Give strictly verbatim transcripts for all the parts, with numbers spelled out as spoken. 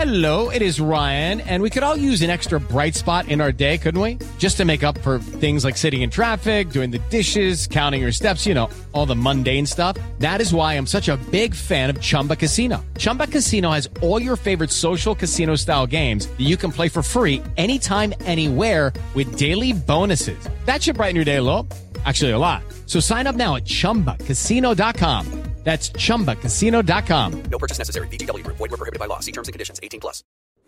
Hello, it is Ryan, and we could all use an extra bright spot in our day, couldn't we? Just to make up for things like sitting in traffic, doing the dishes, counting your steps, you know, all the mundane stuff. That is why I'm such a big fan of Chumba Casino. Chumba Casino has all your favorite social casino-style games that you can play for free anytime, anywhere with daily bonuses. That should brighten your day a little. Actually, a lot. So sign up now at chumba casino dot com. That's chumba casino dot com. No purchase necessary. V G W. Void where prohibited by law. See terms and conditions. eighteen plus.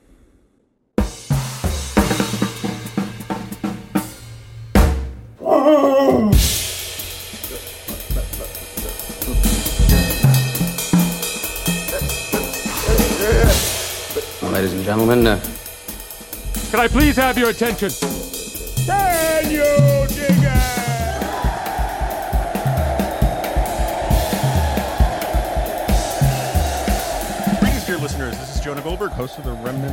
Ladies and gentlemen, uh... can I please have your attention? Can you dig it? Dear listeners, this is Jonah Goldberg, host of the Remnant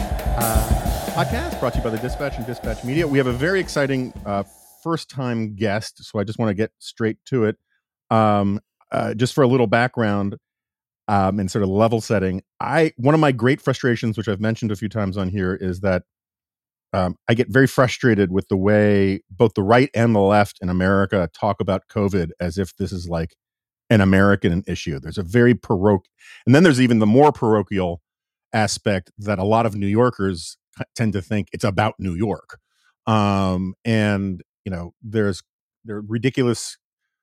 uh, podcast, brought to you by the Dispatch and Dispatch Media. We have a very exciting uh, first-time guest, so I just want to get straight to it. Um, uh, just for a little background um, and sort of level setting, I one of my great frustrations, which I've mentioned a few times on here, is that um, I get very frustrated with the way both the right and the left in America talk about COVID as if this is like an American issue. There's a very parochial, and then there's even the more parochial aspect that a lot of New Yorkers tend to think it's about New York. Um, and, you know, there's there are ridiculous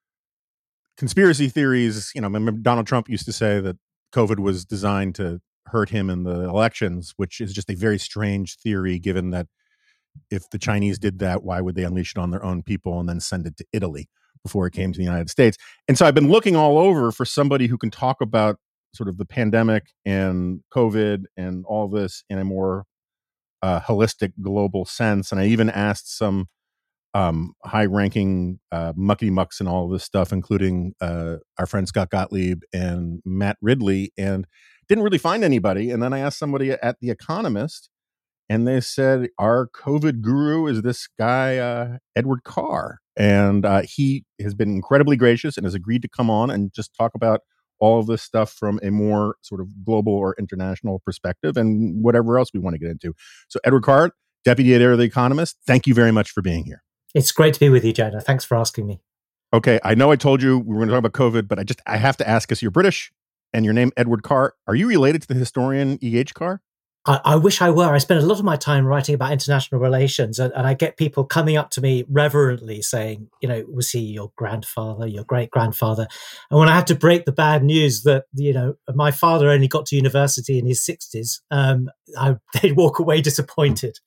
conspiracy theories. You know, remember Donald Trump used to say that COVID was designed to hurt him in the elections, which is just a very strange theory, given that if the Chinese did that, why would they unleash it on their own people and then send it to Italy before it came to the United States? And so I've been looking all over for somebody who can talk about sort of the pandemic and COVID and all this in a more uh, holistic global sense. And I even asked some um, high-ranking uh, mucky mucks and all of this stuff, including uh, our friend Scott Gottlieb and Matt Ridley, and didn't really find anybody. And then I asked somebody at The Economist, and they said, our COVID guru is this guy, uh, Edward Carr. And uh, he has been incredibly gracious and has agreed to come on and just talk about all of this stuff from a more sort of global or international perspective and whatever else we want to get into. So Edward Carr, Deputy Editor of The Economist, thank you very much for being here. It's great to be with you, Jonah. Thanks for asking me. Okay, I know I told you we were going to talk about COVID, but I just I have to ask, because you're British and your name Edward Carr. Are you related to the historian E H. Carr? I, I wish I were. I spend a lot of my time writing about international relations, and, and I get people coming up to me reverently saying, you know, was he your grandfather, your great-grandfather? And when I had to break the bad news that, you know, my father only got to university in his sixties, um, I, they'd walk away disappointed.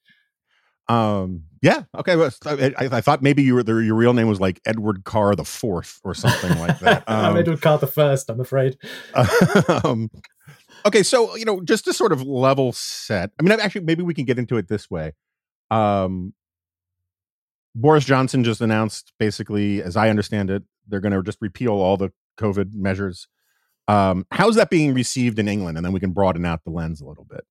Um, yeah. Okay. Well, I, I thought maybe you were, your real name was like Edward Carr the Fourth or something like that. Um, I'm Edward Carr the First, I'm afraid. um, okay. So, you know, just to sort of level set, I mean, actually, maybe we can get into it this way. Um, Boris Johnson just announced, basically, as I understand it, they're going to just repeal all the COVID measures. Um, how's that being received in England? And then we can broaden out the lens a little bit.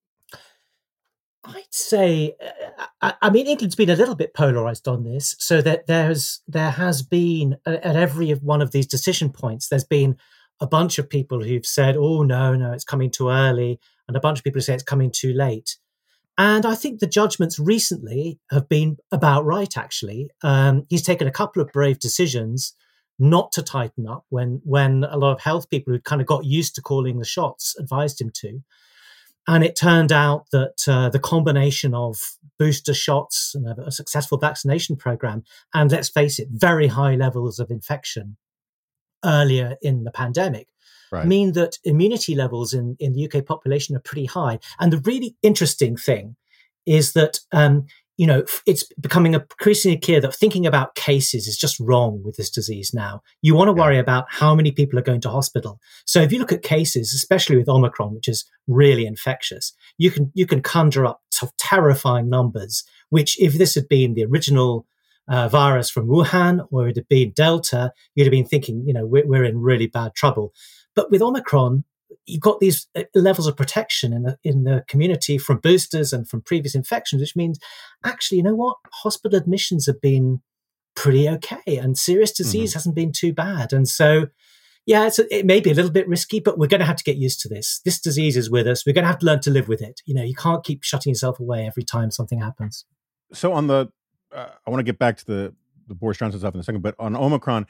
I'd say, I, I mean, England's been a little bit polarized on this, so that there's there has been at every one of these decision points, there's been a bunch of people who've said, "Oh no, no, it's coming too early," and a bunch of people who say it's coming too late. And I think the judgments recently have been about right. Actually, um, he's taken a couple of brave decisions not to tighten up when when a lot of health people who kind of got used to calling the shots advised him to. And it turned out that uh, the combination of booster shots and a, a successful vaccination program, and let's face it, very high levels of infection earlier in the pandemic, right, mean that immunity levels in, in the U K population are pretty high. And the really interesting thing is that, um, you know, it's becoming increasingly clear that thinking about cases is just wrong with this disease now. You want to worry yeah. about how many people are going to hospital. So if you look at cases, especially with Omicron, which is really infectious, you can you can conjure up t- terrifying numbers, which if this had been the original uh, virus from Wuhan or it had been Delta, you'd have been thinking, you know, we're, we're in really bad trouble. But with Omicron, you've got these levels of protection in the in the community from boosters and from previous infections, which means actually, you know what? Hospital admissions have been pretty okay and serious disease mm-hmm. hasn't been too bad. And so, yeah, it's a, it may be a little bit risky, but we're going to have to get used to this. This disease is with us. We're going to have to learn to live with it. You know, you can't keep shutting yourself away every time something happens. So on the, uh, I want to get back to the, the Boris Johnson stuff in a second, but on Omicron,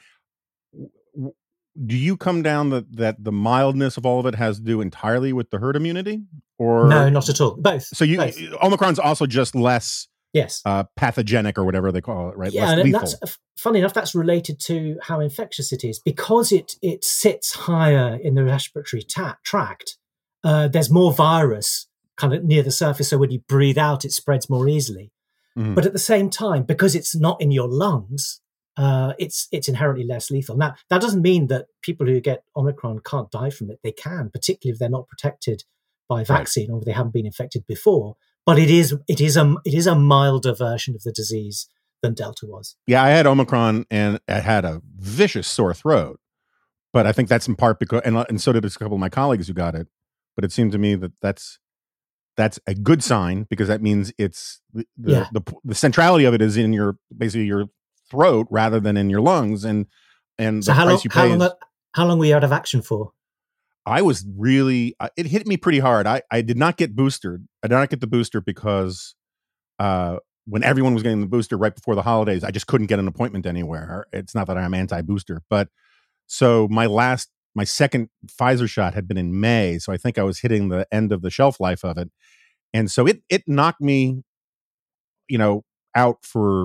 w- do you come down that, that the mildness of all of it has to do entirely with the herd immunity? Or no, not at all. Both. So you, Both. Omicron's also just less yes, uh, pathogenic or whatever they call it, right? Yeah, less and lethal. that's funny enough. That's related to how infectious it is because it it sits higher in the respiratory ta- tract. Uh, there's more virus kind of near the surface, so when you breathe out, it spreads more easily. Mm-hmm. But at the same time, because it's not in your lungs, uh, it's it's inherently less lethal. Now, that doesn't mean that people who get Omicron can't die from it. They can, particularly if they're not protected by vaccine right. or if they haven't been infected before. But it is it is a it is a milder version of the disease than Delta was. Yeah, I had Omicron and I had a vicious sore throat, but I think that's in part because and and so did a couple of my colleagues who got it. But it seemed to me that that's that's a good sign because that means it's the the, yeah. the the centrality of it is in your basically your throat rather than in your lungs, and and so the how price long, you pay. How long, is, how long were you out of action for? I was really, it hit me pretty hard. I, I did not get boosted. I did not get the booster because uh, when everyone was getting the booster right before the holidays, I just couldn't get an appointment anywhere. It's not that I'm anti-booster, but so my last, my second Pfizer shot had been in May. So I think I was hitting the end of the shelf life of it. And so it, it knocked me, you know, out for,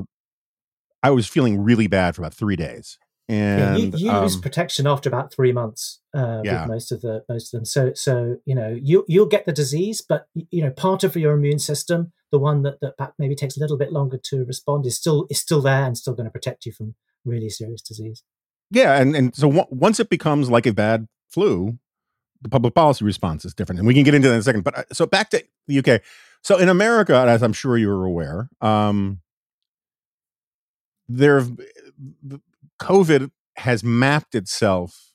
I was feeling really bad for about three days. And yeah, you, you um, lose protection after about three months uh, yeah. with most of the most of them. So, so you know, you you'll get the disease, but you know, part of your immune system, the one that, that maybe takes a little bit longer to respond, is still is still there and still going to protect you from really serious disease. Yeah, and and so w- once it becomes like a bad flu, the public policy response is different, and we can get into that in a second. But uh, so back to the U K. So in America, as I'm sure you're aware, um, there have. COVID has mapped itself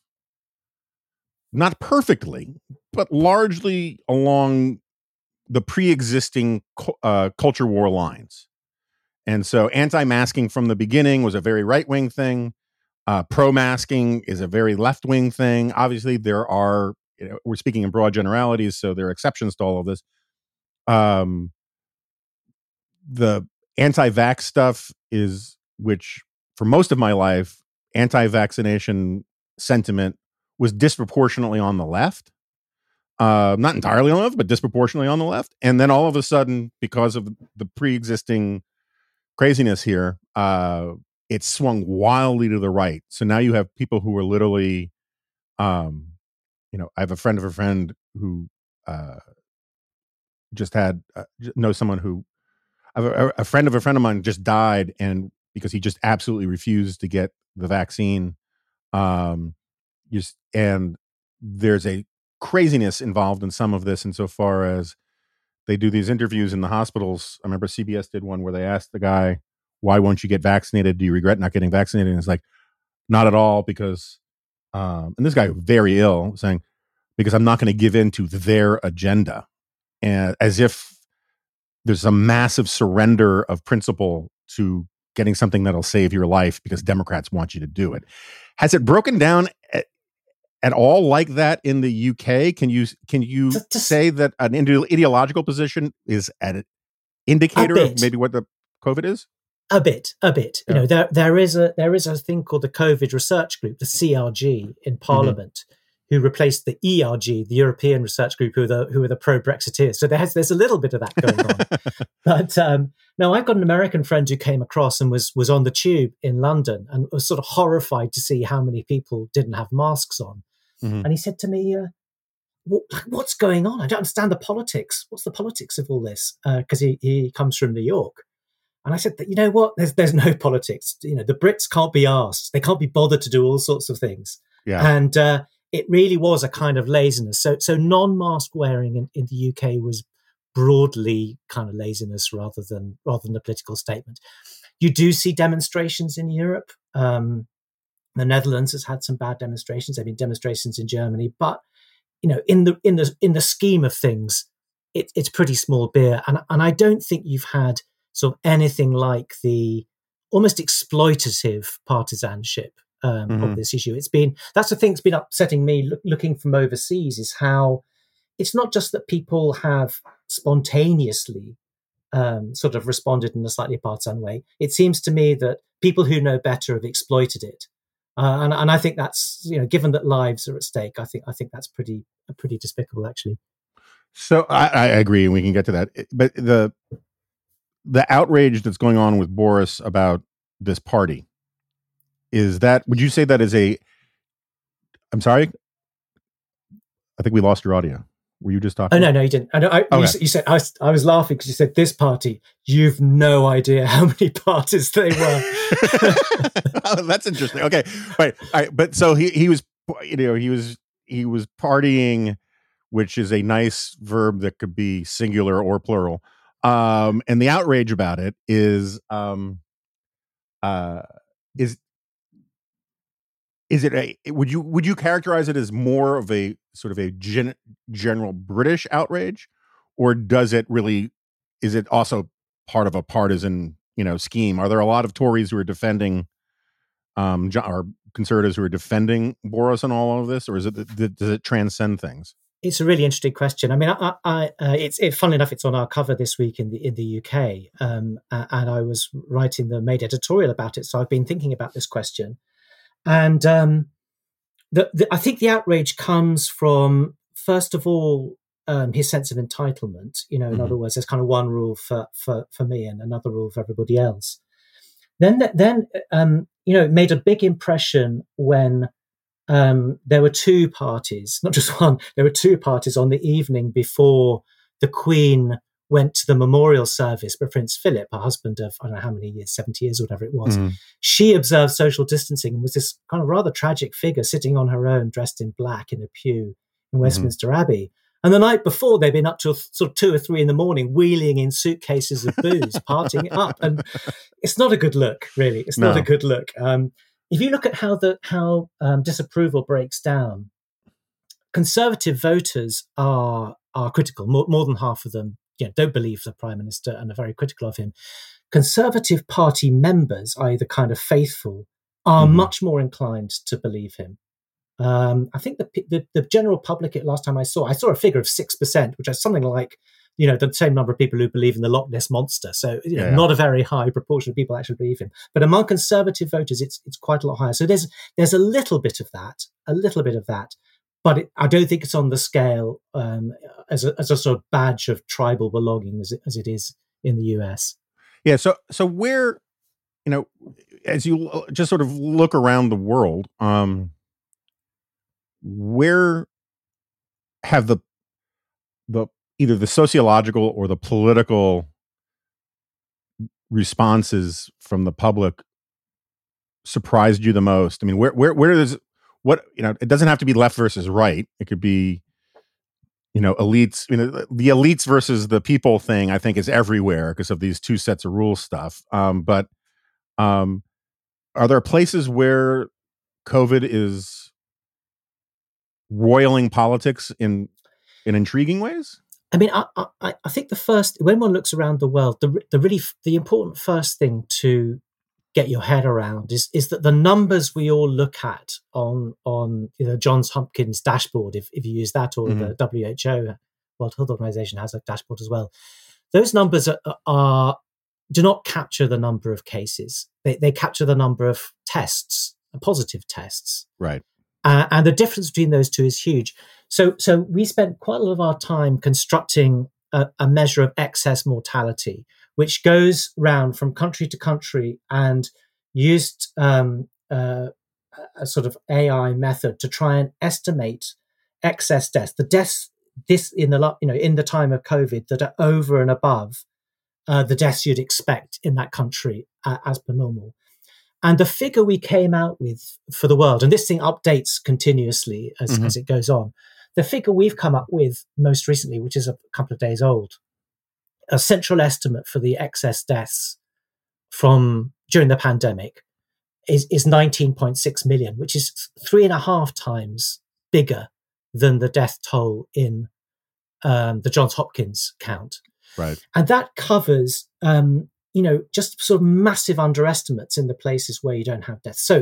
not perfectly, but largely along the pre-existing uh, culture war lines. And so anti-masking from the beginning was a very right-wing thing. Uh, pro-masking is a very left-wing thing. Obviously, there are, you know, we're speaking in broad generalities, so there are exceptions to all of this. Um, the anti-vax stuff is, which for most of my life, anti-vaccination sentiment was disproportionately on the left. Uh, not entirely on the left, but disproportionately on the left. And then all of a sudden, because of the pre-existing craziness here, uh, it swung wildly to the right. So now you have people who are literally, um, you know, I have a friend of a friend who uh, just had, uh, knows someone who, I have a, a friend of a friend of mine just died, and because he just absolutely refused to get the vaccine. Um, just, and there's a craziness involved in some of this insofar as they do these interviews in the hospitals. I remember C B S did one where they asked the guy, why won't you get vaccinated? Do you regret not getting vaccinated? And it's like, not at all, because, um, and this guy very ill, saying, because I'm not going to give in to their agenda. And as if there's a massive surrender of principle to getting something that'll save your life because Democrats want you to do it. Has it broken down at, at all like that in the U K? Can you can you just, just, say that an ideological position is an indicator of maybe what the COVID is? A bit, a bit. Yeah. You know, there there is a there is a thing called the COVID Research Group, the C R G, in Parliament, mm-hmm. who replaced the E R G, the European Research Group, who are the who are the pro-Brexiteers. So there's there's a little bit of that going on. But um, no, I've got an American friend who came across and was was on the tube in London and was sort of horrified to see how many people didn't have masks on. Mm-hmm. And he said to me, uh, what, "What's going on? I don't understand the politics. What's the politics of all this?" Because uh, he he comes from New York. And I said that, you know what, there's there's no politics. You know, the Brits can't be asked. They can't be bothered to do all sorts of things. Yeah. And uh, it really was a kind of laziness. So so non-mask wearing in, in the U K was broadly kind of laziness rather than rather than a political statement. You do see demonstrations in Europe. Um, the Netherlands has had some bad demonstrations. There have been demonstrations in Germany, but you know, in the in the in the scheme of things, it, it's pretty small beer. And and I don't think you've had sort of anything like the almost exploitative partisanship um, Mm-hmm. of this issue. It's been that's the thing that's been upsetting me look, looking from overseas is how it's not just that people have spontaneously um, sort of responded in a slightly partisan way. It seems to me that people who know better have exploited it, uh, and, and I think that's, you know, given that lives are at stake, I think I think that's pretty pretty despicable, actually. So I, I agree, and we can get to that. But the the outrage that's going on with Boris about this party, is that, would you say that is a, I'm sorry, I think we lost your audio. Were you just talking? Oh, no, no, you didn't. I know. I, okay. you, you said I was, I was laughing because you said this party. You've no idea how many parties they were. Oh, that's interesting. Okay, right. All right. But so he he was, you know, he was he was partying, which is a nice verb that could be singular or plural. Um, and the outrage about it is, um, uh, is. Is it a, would you, would you characterize it as more of a sort of a gen, general British outrage, or does it really, is it also part of a partisan, you know, scheme? Are there a lot of Tories who are defending, um, or conservatives who are defending Boris and all of this, or is it, does it transcend things? It's a really interesting question. I mean, I, I, uh, it's it, funnily enough, it's on our cover this week in the in the U K, um, and I was writing the Made editorial about it, so I've been thinking about this question. And um, the, the, I think the outrage comes from, first of all, um, his sense of entitlement. You know, in mm-hmm. other words, there's kind of one rule for, for, for me and another rule for everybody else. Then, then um, you know, it made a big impression when um, there were two parties, not just one, there were two parties on the evening before the Queen went to the memorial service for Prince Philip, her husband of, I don't know how many years, seventy years or whatever it was. Mm. She observed social distancing and was this kind of rather tragic figure sitting on her own, dressed in black in a pew in Westminster mm-hmm. Abbey. And the night before, they'd been up till sort of two or three in the morning, wheeling in suitcases of booze, partying it up. And it's not a good look, really. It's no. not a good look. Um, if you look at how the how um, disapproval breaks down, Conservative voters are are critical. More, more than half of them, you know, don't believe the Prime Minister and are very critical of him. Conservative Party members, that is the kind of faithful, are mm-hmm. much more inclined to believe him. Um, I think the, the the general public, last time I saw, I saw a figure of six percent, which is something like, you know, the same number of people who believe in the Loch Ness Monster. So, you know, yeah. not a very high proportion of people actually believe him. But among Conservative voters, it's it's quite a lot higher. So there's there's a little bit of that, a little bit of that. But it, I don't think it's on the scale um, as, a, as a sort of badge of tribal belonging as it, as it is in the U S. Yeah. So, so where, you know, as you just sort of look around the world, um, where have the, the, either the sociological or the political responses from the public surprised you the most? I mean, where, where, where does, what, you know, it doesn't have to be left versus right. It could be, you know, elites, you know, the elites versus the people thing, I think, is everywhere because of these two sets of rules stuff. Um, but um, are there places where COVID is roiling politics in in intriguing ways? I mean, I, I, I think the first, when one looks around the world, the the really the important first thing to get your head around is is that the numbers we all look at on on you know Johns Hopkins dashboard, if if you use that, or mm-hmm. the W H O, World Health Organization, has a dashboard as well. Those numbers are, are do not capture the number of cases. They they capture the number of tests, positive tests. Right. Uh, and the difference between those two is huge. So so we spent quite a lot of our time constructing a, a measure of excess mortality, which goes round from country to country and used um, uh, a sort of A I method to try and estimate excess deaths, the deaths this in the you know in the time of COVID that are over and above uh, the deaths you'd expect in that country uh, as per normal. And the figure we came out with for the world, and this thing updates continuously as, mm-hmm. as it goes on, the figure we've come up with most recently, which is a couple of days old, a central estimate for the excess deaths from during the pandemic is, is nineteen point six million, which is three and a half times bigger than the death toll in um, the Johns Hopkins count. Right. And that covers, um, you know, just sort of massive underestimates in the places where you don't have deaths. So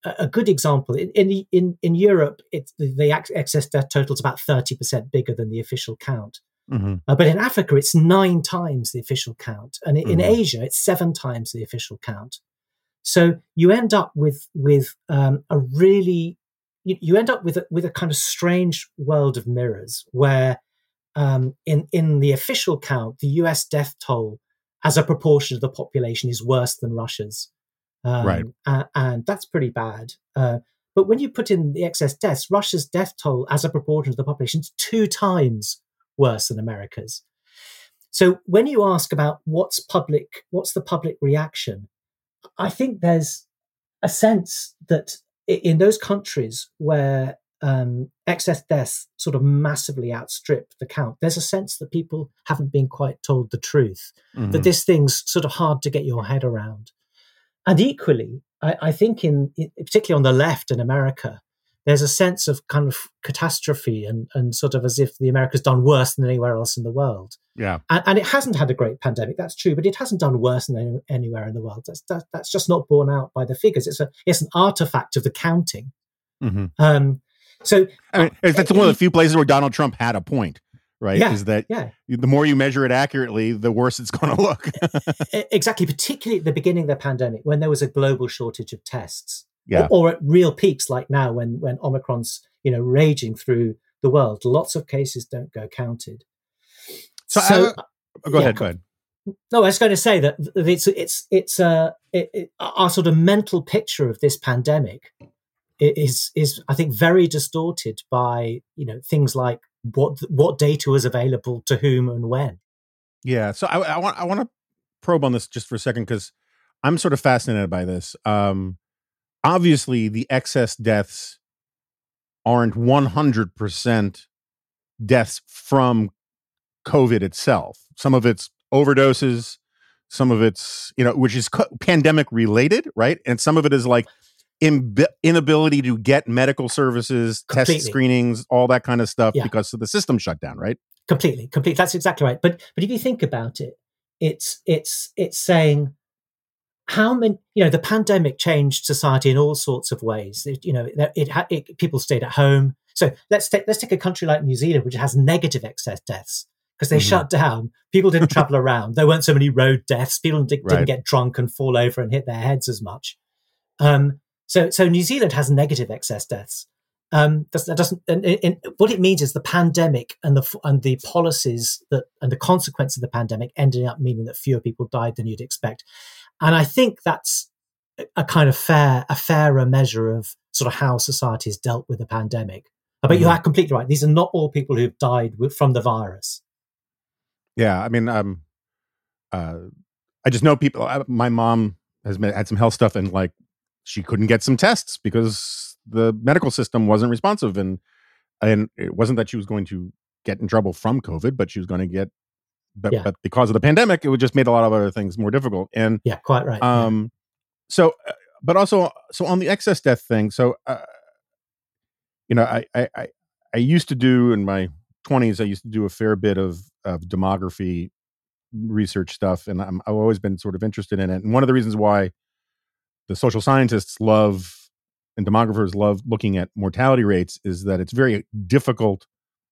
a, a good example in in in, in Europe, it's the, the excess death total is about thirty percent bigger than the official count. Mm-hmm. Uh, but in Africa, it's nine times the official count, and in, Mm-hmm. in Asia, it's seven times the official count. So you end up with with um, a really you, you end up with a, with a kind of strange world of mirrors where um, in in the official count, the U S death toll as a proportion of the population is worse than Russia's, um, Right. and, and that's pretty bad. Uh, but when you put in the excess deaths, Russia's death toll as a proportion of the population is two times worse than America's. So when you ask about what's public, what's the public reaction, I think there's a sense that in those countries where um, excess deaths sort of massively outstrip the count, there's a sense that people haven't been quite told the truth, Mm-hmm. that this thing's sort of hard to get your head around. And equally, I, I think in, in particularly on the left in America, there's a sense of kind of catastrophe and, and sort of as if the America's done worse than anywhere else in the world. Yeah. And, and it hasn't had a great pandemic, that's true, but it hasn't done worse than any, anywhere in the world. That's that, that's just not borne out by the figures. It's a it's an artifact of the counting. Mm-hmm. Um, so I mean, that's one of the few places where Donald Trump had a point, right? Yeah, Is that yeah. the more you measure it accurately, the worse it's going to look. Exactly, particularly at the beginning of the pandemic when there was a global shortage of tests. Yeah. Or, or at real peaks like now when when Omicron's, you know, raging through the world. Lots of cases don't go counted. So, So, I, oh, go yeah, ahead, go- go ahead. No, I was going to say that it's it's it's uh, it, it, our sort of mental picture of this pandemic is is I think very distorted by, you know, things like what what data was available to whom and when. Yeah. So I, I want I want to probe on this just for a second because I'm sort of fascinated by this. Um, obviously, the excess deaths aren't one hundred percent deaths from COVID itself. Some of it's overdoses, some of it's, you know, which is co- pandemic related, right? And some of it is like imbi- inability to get medical services, Completely. test screenings, all that kind of stuff Yeah. because of the system shut down, right? Completely, completely. That's exactly right. But but if you think about it, it's it's it's saying how many, you know, the pandemic changed society in all sorts of ways. It, you know, it, it, ha- it people stayed at home. So let's take let's take a country like New Zealand, which has negative excess deaths because they Mhm. shut down. People didn't travel around. There weren't so many road deaths. People di- Right. didn't get drunk and fall over and hit their heads as much. Um, so so New Zealand has negative excess deaths. Um, that's- that doesn't. And, and, and what it means is the pandemic and the f- and the policies that and the consequence of the pandemic ended up meaning that fewer people died than you'd expect. And I think that's a kind of fair, a fairer measure of sort of how society has dealt with the pandemic. But you Mhm. are completely right. These are not all people who've died with, from the virus. Yeah, I mean, um, uh, I just know people. I, my mom has met, had some health stuff, and like she couldn't get some tests because the medical system wasn't responsive, and and it wasn't that she was going to get in trouble from COVID, but she was going to get, but, Yeah. but because of the pandemic, it would just made a lot of other things more difficult. And Yeah, quite right. yeah. um, so, uh, but also, so on the excess death thing, so uh, you know, I, I I I used to do in my twenties, I used to do a fair bit of of demography research stuff, and I'm, I've always been sort of interested in it. And one of the reasons why the social scientists love and demographers love looking at mortality rates is that it's very difficult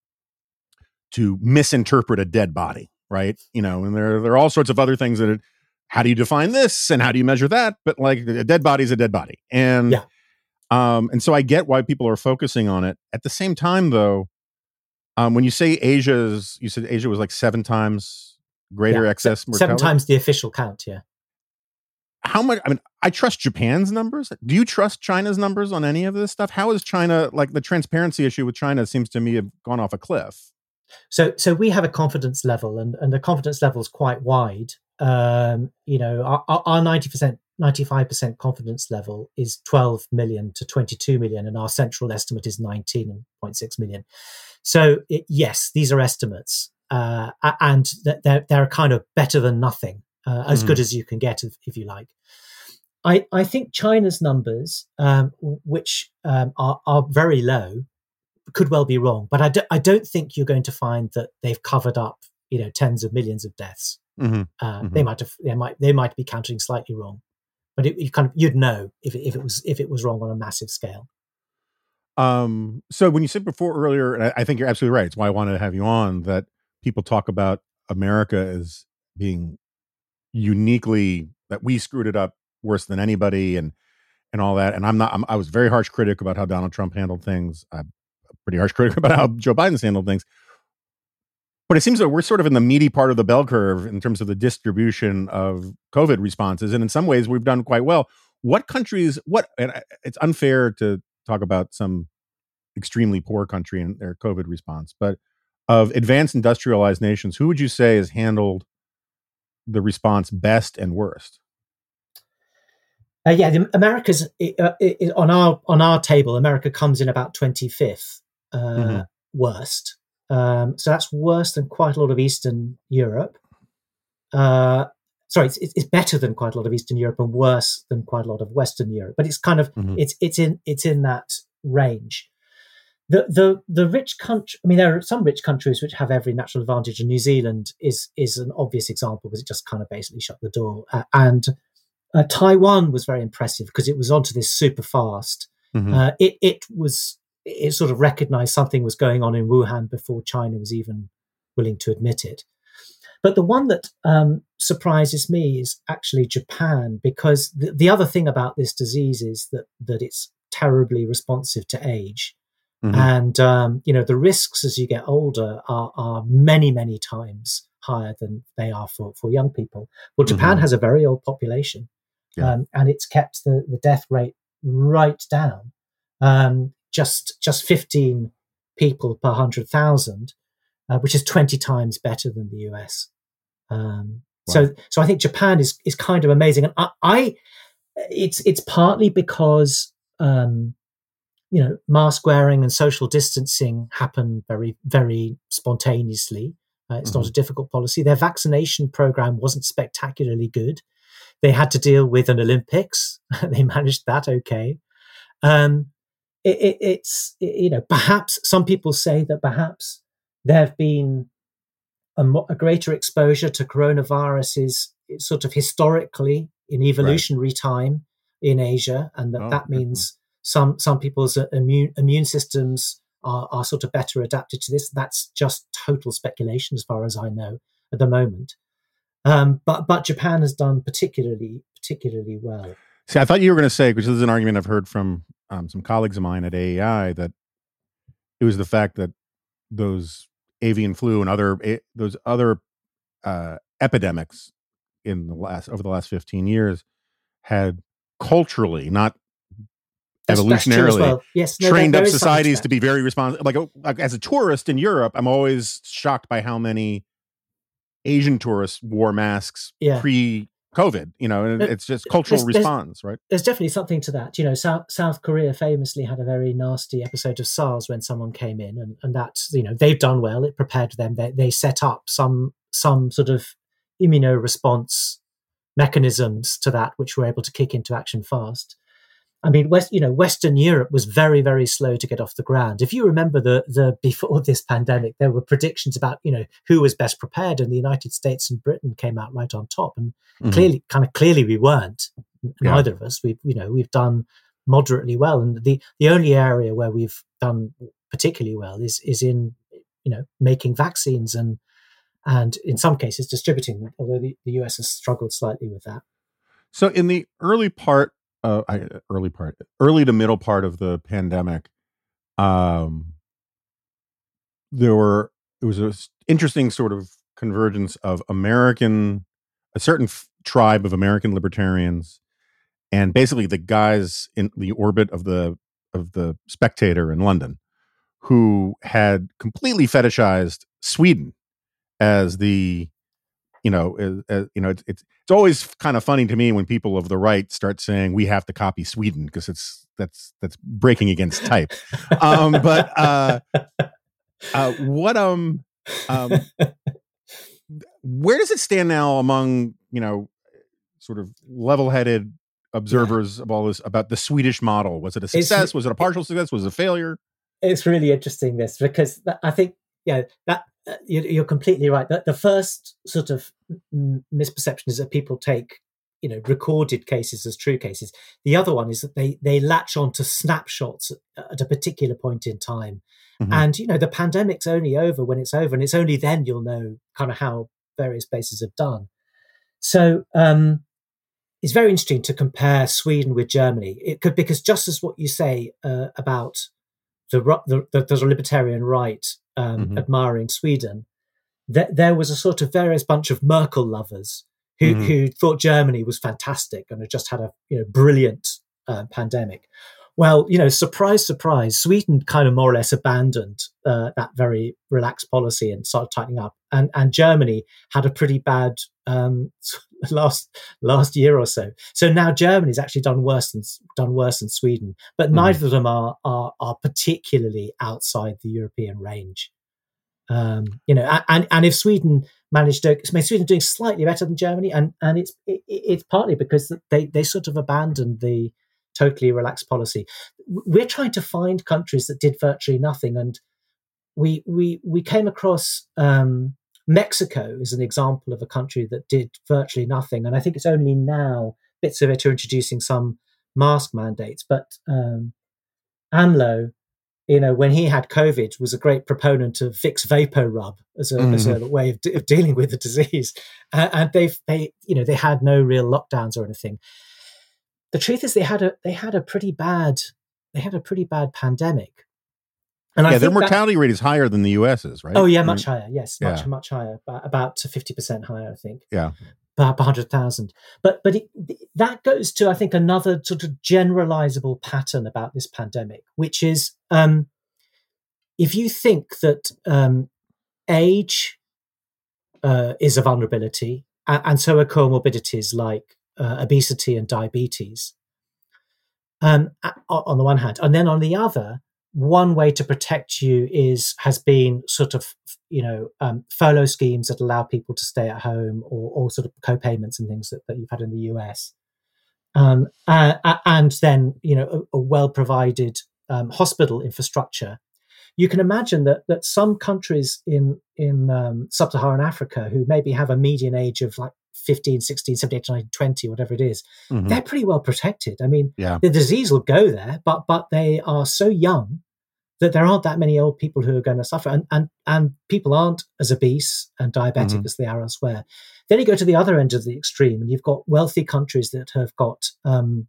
to misinterpret a dead body, right? You know, and there there are all sorts of other things that it, how do you define this and how do you measure that? But like a dead body is a dead body, and Yeah. um, and so I get why people are focusing on it. At the same time, though, um, when you say Asia's, you said Asia was like seven times greater Yeah, excess se- mortality. seven times the official count. Yeah. How much? I mean, I trust Japan's numbers. Do you trust China's numbers on any of this stuff? How is China, like the transparency issue with China seems to me have gone off a cliff. So, so we have a confidence level, and, and the confidence level is quite wide. Um, you know, our, our- our ninety percent, ninety-five percent confidence level is twelve million to twenty-two million, and our central estimate is nineteen point six million. So, it, yes, these are estimates, uh, a- and th- they're they're kind of better than nothing, uh, as Mhm. good as you can get, if, if you like. I, I think China's numbers, um, which um, are, are very low, could well be wrong, but I, do, I don't think you're going to find that they've covered up, you know, tens of millions of deaths. Mm-hmm. Uh, Mhm. They might have, they might, they might be counting slightly wrong. but it, you kind of you'd know if it, if it was if it was wrong on a massive scale. Um, so when you said before earlier, and I, I think you're absolutely right. It's why I wanted to have you on, that people talk about America as being uniquely, that we screwed it up worse than anybody, and and all that. And I'm not. I'm, I was a very harsh critic about how Donald Trump handled things. I'm a pretty harsh critic about how Joe Biden's handled things. But it seems that we're sort of in the meaty part of the bell curve in terms of the distribution of COVID responses, and in some ways we've done quite well. What countries? What? And it's unfair to talk about some extremely poor country and their COVID response, but of advanced industrialized nations, who would you say has handled the response best and worst? Uh, yeah, the, America's uh, it, on our on our table. America comes in about twenty-fifth uh, mm-hmm. worst, um, so that's worse than quite a lot of Eastern Europe. Uh, sorry, it's, it's better than quite a lot of Eastern Europe and worse than quite a lot of Western Europe. But it's kind of mm-hmm. it's it's in it's in that range. The the the rich country. I mean, there are some rich countries which have every natural advantage, and New Zealand is is an obvious example because it just kind of basically shut the door. Uh, and uh, Taiwan was very impressive because it was onto this super fast. Mm-hmm. Uh, it it was it sort of recognized something was going on in Wuhan before China was even willing to admit it. But the one that um, surprises me is actually Japan, because the, the other thing about this disease is that that it's terribly responsive to age. Mm-hmm. And, um, you know, the risks as you get older are, are many, many times higher than they are for, for young people. Well, Japan mm-hmm. has a very old population, yeah. um, and it's kept the, the death rate right down. Um, just just fifteen people per one hundred thousand, uh, which is twenty times better than the U S. Um, wow. So so I think Japan is is kind of amazing. And I, I it's it's partly because... Um, you know, mask wearing and social distancing happen very, very spontaneously. Uh, it's mm-hmm. not a difficult policy. Their vaccination program wasn't spectacularly good. They had to deal with an Olympics. They managed that okay. Um, it, it, it's, it, you know, perhaps some people say that perhaps there have been a, a greater exposure to coronaviruses sort of historically in evolutionary right. time in Asia, and that oh, that means... Some some people's immune immune systems are, are sort of better adapted to this. That's just total speculation, as far as I know at the moment. Um, but but Japan has done particularly particularly well. See, I thought you were going to say, because this is an argument I've heard from um, some colleagues of mine at A E I, that it was the fact that those avian flu and other those other uh, epidemics in the last over the last fifteen years had culturally, not That's, evolutionarily that's well. yes, no, trained there, there up societies to, to be very responsive. Like, like as a tourist in Europe, I'm always shocked by how many Asian tourists wore masks yeah. pre-COVID. You know, and it's just cultural there's, response, there's, right? There's definitely something to that. You know, South South Korea famously had a very nasty episode of SARS when someone came in, and and that's, you know, they've done well. It prepared them. They they set up some some sort of immunoresponse mechanisms to that, which were able to kick into action fast. I mean, West, you know, Western Europe was very, very slow to get off the ground. If you remember the the before this pandemic, there were predictions about, you know, who was best prepared, and the United States and Britain came out right on top. And mm-hmm. clearly, kind of clearly, we weren't. Yeah. Neither of us. We, you know, we've done moderately well, and the the only area where we've done particularly well is is in, you know, making vaccines and and in some cases distributing them. Although the, the U S has struggled slightly with that. So in the early part. Uh, I, early part, early to middle part of the pandemic, um, there were it was an interesting sort of convergence of American, a certain f- tribe of American libertarians, and basically the guys in the orbit of the of the Spectator in London, who had completely fetishized Sweden as the, you know, as, as, you know, it's, it's it's always kind of funny to me when people of the right start saying we have to copy Sweden, because it's that's that's breaking against type. Um, but uh, uh, what um um where does it stand now among, you know, sort of level-headed observers yeah. of all this about the Swedish model? Was it a success? It's, was it a partial success? Was it a failure? It's really interesting, this, because I think yeah that. Uh, you're, you're completely right. The, the first sort of misperception is that people take you know, recorded cases as true cases. The other one is that they they latch on to snapshots at, at a particular point in time. Mm-hmm. And, you know, the pandemic's only over when it's over, and it's only then you'll know kind of how various places have done. So um, it's very interesting to compare Sweden with Germany. It could, because just as what you say uh, about the, the, the, the libertarian right um, mm-hmm. admiring Sweden, th- there was a sort of various bunch of Merkel lovers who, mm-hmm. who thought Germany was fantastic and had just had a you know brilliant uh, pandemic. Well, you know, surprise, surprise, Sweden kind of more or less abandoned uh, that very relaxed policy and started tightening up. And and Germany had a pretty bad um, last last year or so. So now Germany's actually done worse than done worse than Sweden, but mm-hmm. neither of them are, are are particularly outside the European range. Um, you know, and and if Sweden managed to, I mean, Sweden doing slightly better than Germany, and and it's it, it's partly because they they sort of abandoned the totally relaxed policy. We're trying to find countries that did virtually nothing, and we we we came across um, Mexico as an example of a country that did virtually nothing, and I think it's only now bits of it are introducing some mask mandates. But um, AMLO, you know, when he had COVID, was a great proponent of Vicks VapoRub as a, mm-hmm. as a way of, de- of dealing with the disease, uh, and they they you know they had no real lockdowns or anything. The truth is, they had a they had a pretty bad they had a pretty bad pandemic, and yeah, I their think mortality that, rate is higher than the US's, right? Oh yeah, much I mean, higher. Yes, much yeah. much higher, about, about to fifty percent higher, I think. Yeah, about a hundred thousand. But but it, that goes to I think another sort of generalizable pattern about this pandemic, which is um, if you think that um, age uh, is a vulnerability, and, and so are comorbidities like Uh, obesity and diabetes um, on the one hand, and then on the other, one way to protect you is has been sort of you know um, furlough schemes that allow people to stay at home, or, or sort of co-payments and things that, that you've had in the U S, um, uh, and then you know a, a well-provided um, hospital infrastructure. You can imagine that that some countries in in um, sub-Saharan Africa, who maybe have a median age of like fifteen, sixteen, seventeen, eighteen, nineteen, twenty, whatever it is, mm-hmm. they're pretty well protected. I mean, yeah. the disease will go there, but but they are so young that there aren't that many old people who are going to suffer. And and, and people aren't as obese and diabetic mm-hmm. as they are elsewhere. Then you go to the other end of the extreme, and you've got wealthy countries that have got, um,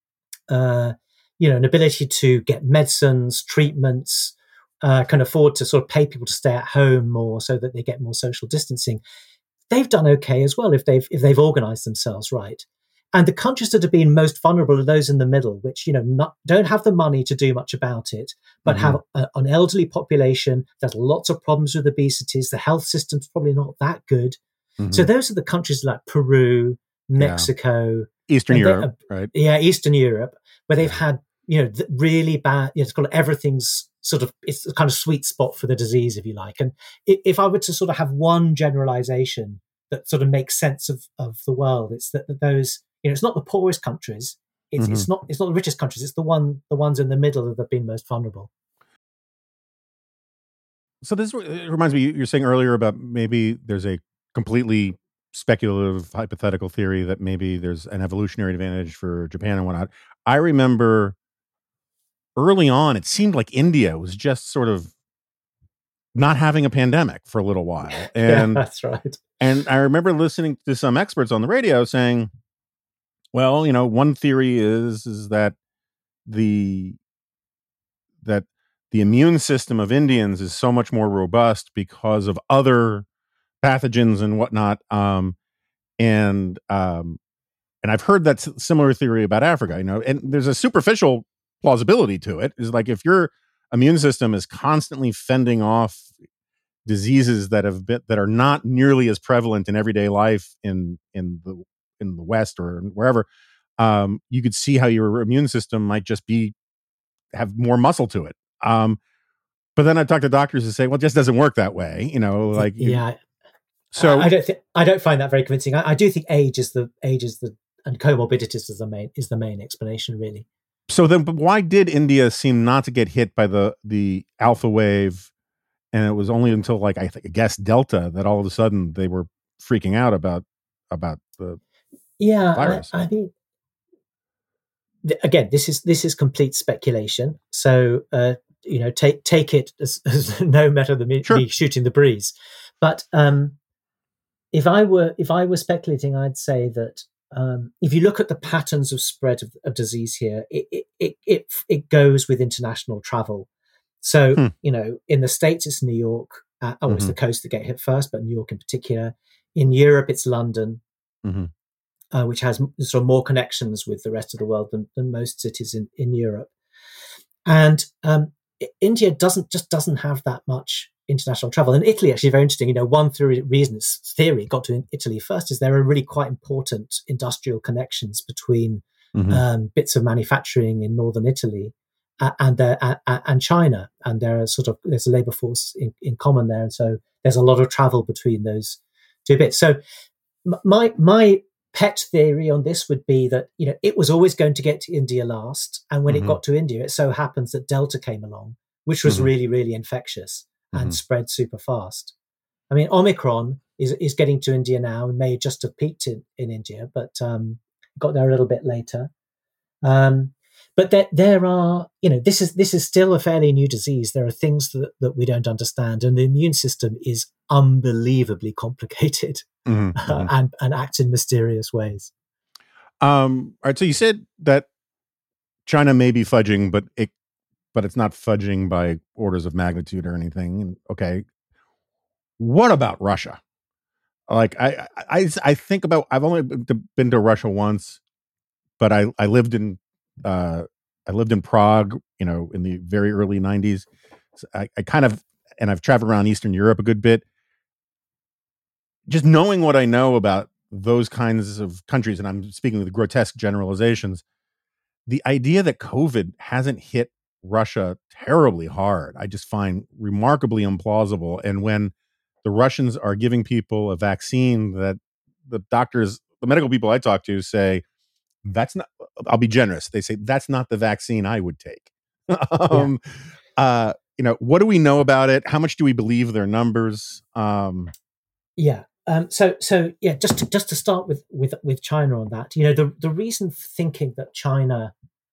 uh, you know, an ability to get medicines, treatments, uh, can afford to sort of pay people to stay at home more so that they get more social distancing. They've done okay as well if they've if they've organised themselves right. And the countries that have been most vulnerable are those in the middle, which you know not, don't have the money to do much about it, but mm-hmm. have a, an elderly population. There's lots of problems with obesities. The health system's probably not that good. Mm-hmm. So those are the countries like Peru, Mexico, yeah. Eastern Europe, right? Yeah, Eastern Europe, where they've had you know really bad. You know, it's called everything's sort of it's a kind of sweet spot for the disease, if you like. And if I were to sort of have one generalization that sort of makes sense of, of the world, it's that, that those, you know, it's not the poorest countries, it's mm-hmm. it's not it's not the richest countries, it's the one the ones in the middle that have been most vulnerable. So this it reminds me, you were saying earlier about maybe there's a completely speculative hypothetical theory that maybe there's an evolutionary advantage for Japan and whatnot. I remember early on, it seemed like India was just sort of not having a pandemic for a little while. And yeah, that's right. And I remember listening to some experts on the radio saying, well, you know, one theory is, is that the, that the immune system of Indians is so much more robust because of other pathogens and whatnot. Um, and, um, and I've heard that similar theory about Africa, you know, and there's a superficial plausibility to it. Is like if your immune system is constantly fending off diseases that have been that are not nearly as prevalent in everyday life in in the in the West or wherever, um, you could see how your immune system might just be have more muscle to it. Um, but then I talk to doctors who say, well, it just doesn't work that way, you know, like yeah. So I, I don't think I don't find that very convincing. I, I do think age is the age is the and comorbidities is the main is the main explanation, really. So then, but why did India seem not to get hit by the the alpha wave? And it was only until like I, th- I guess Delta that all of a sudden they were freaking out about about the Yeah, virus. I, I mean, th- again, this is this is complete speculation. So uh, you know, take take it as, as no matter than me, Sure. me shooting the breeze. But um, if I were if I were speculating, I'd say that um, if you look at the patterns of spread of, of disease here, it it, it it it goes with international travel. So Hmm. you know, in the States, it's New York. Uh, oh, it's Mhm. the coast that get hit first, but New York in particular. In Europe, it's London. Mhm. Uh, which has m- sort of more connections with the rest of the world than, than most cities in, in Europe. And um, I- India doesn't just doesn't have that much international travel. And Italy, actually, very interesting. You know, one theory, reason it's theory it got to Italy first is there are really quite important industrial connections between Mhm. um, bits of manufacturing in northern Italy uh, and there uh, uh, and China, and there are sort of there's a labour force in, in common there, and so there's a lot of travel between those two bits. So m- my my pet theory on this would be that, you know, it was always going to get to India last. And when Mhm. it got to India, it so happens that Delta came along, which was Mhm. really, really infectious and Mhm. spread super fast. I mean, Omicron is, is getting to India now and may just have peaked in, in India, but um, got there a little bit later. Um, but there, there are, you know, this is this is still a fairly new disease. There are things that, that we don't understand, and the immune system is unbelievably complicated. Mhm. Uh, Mhm. and, and acts in mysterious ways. Um, all right. So you said that China may be fudging, but it, but it's not fudging by orders of magnitude or anything. And okay, what about Russia? Like I, I, I I think about. I've only been to, been to Russia once, but I, I lived in, uh, I lived in Prague. You know, in the very early nineties. So I, I kind of, and I've traveled around Eastern Europe a good bit. Just knowing what I know about those kinds of countries, and I'm speaking with grotesque generalizations, the idea that COVID hasn't hit Russia terribly hard, I just find remarkably implausible. And when the Russians are giving people a vaccine that the doctors, the medical people I talk to say, that's not, I'll be generous. They say, that's not the vaccine I would take. um, uh, you know, what do we know about it? How much do we believe their numbers? Um, Yeah. Um, so, so yeah, just to, just to start with, with, with China on that, you know, the, the reason for thinking that China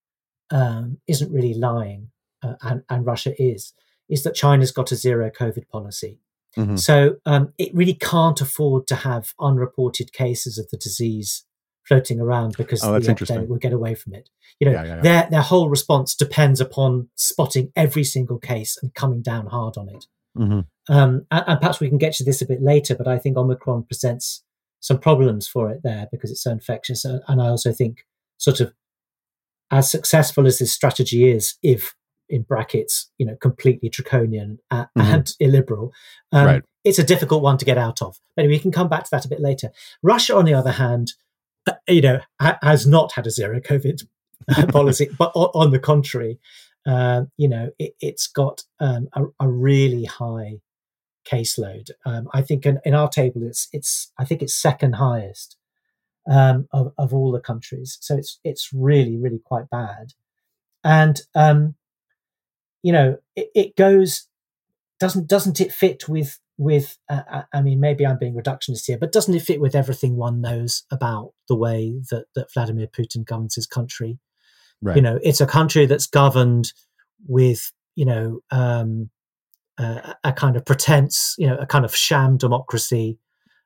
um, isn't really lying uh, and, and Russia is, is that China's got a zero COVID policy. mhm. So um, it really can't afford to have unreported cases of the disease floating around because Oh, that's the interesting. epidemic will get away from it. You know, Yeah, yeah, yeah. their their whole response depends upon spotting every single case and coming down hard on it. Mhm. Um, and, and perhaps we can get to this a bit later, but I think Omicron presents some problems for it there because it's so infectious. And, and I also think sort of as successful as this strategy is, if in brackets, you know, completely draconian uh, Mhm. and illiberal, um, Right. it's a difficult one to get out of. But anyway, we can come back to that a bit later. Russia, on the other hand, uh, you know, ha- has not had a zero COVID policy, but on, on the contrary, uh, you know, it, it's got um, a, a really high caseload. Um, I think in, in our table, it's it's I think it's second highest um, of of all the countries. So it's it's really really quite bad, and um, you know it, it goes doesn't doesn't it fit with with uh, I mean maybe I'm being reductionist here, but doesn't it fit with everything one knows about the way that that Vladimir Putin governs his country? Right. You know, it's a country that's governed with you know. Um, Uh, a kind of pretense, you know, a kind of sham democracy,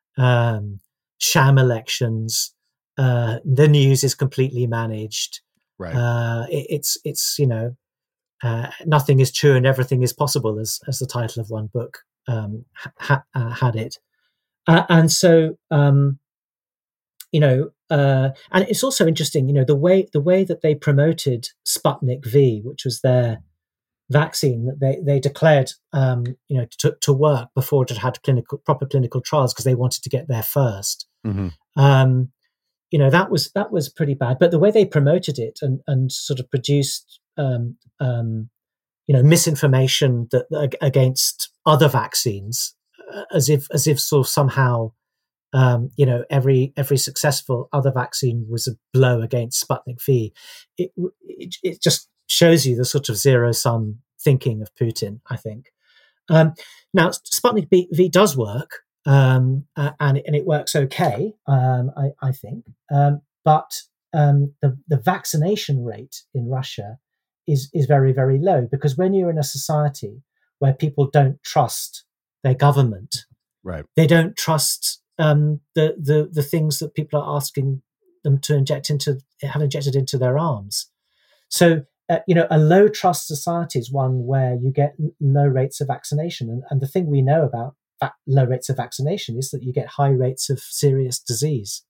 um, sham elections. Uh, the news is completely managed. Right. Uh, it, it's it's you know, uh, nothing is true and everything is possible, as as the title of one book um, ha- uh, had it. Uh, and so, um, you know, uh, and it's also interesting, you know, the way the way that they promoted Sputnik V, which was their vaccine that they, they declared, um, you know, to, to work before it had had clinical proper clinical trials because they wanted to get there first. Mhm. Um, you know, that was that was pretty bad. But the way they promoted it and and sort of produced, um, um, you know, misinformation that, that against other vaccines, uh, as if as if sort of somehow, um, you know, every every successful other vaccine was a blow against Sputnik V. It it, it just shows you the sort of zero sum thinking of Putin, I think. Um, now, Sputnik V does work. um, uh, and and it works okay, um, I, I think. Um, but um, the the vaccination rate in Russia is is very very low, because when you're in a society where people don't trust their government, right? They don't trust um, the the the things that people are asking them to inject into have injected into their arms. So. Uh, you know, a low trust society is one where you get low rates of vaccination. And, and the thing we know about va- low rates of vaccination is that you get high rates of serious disease.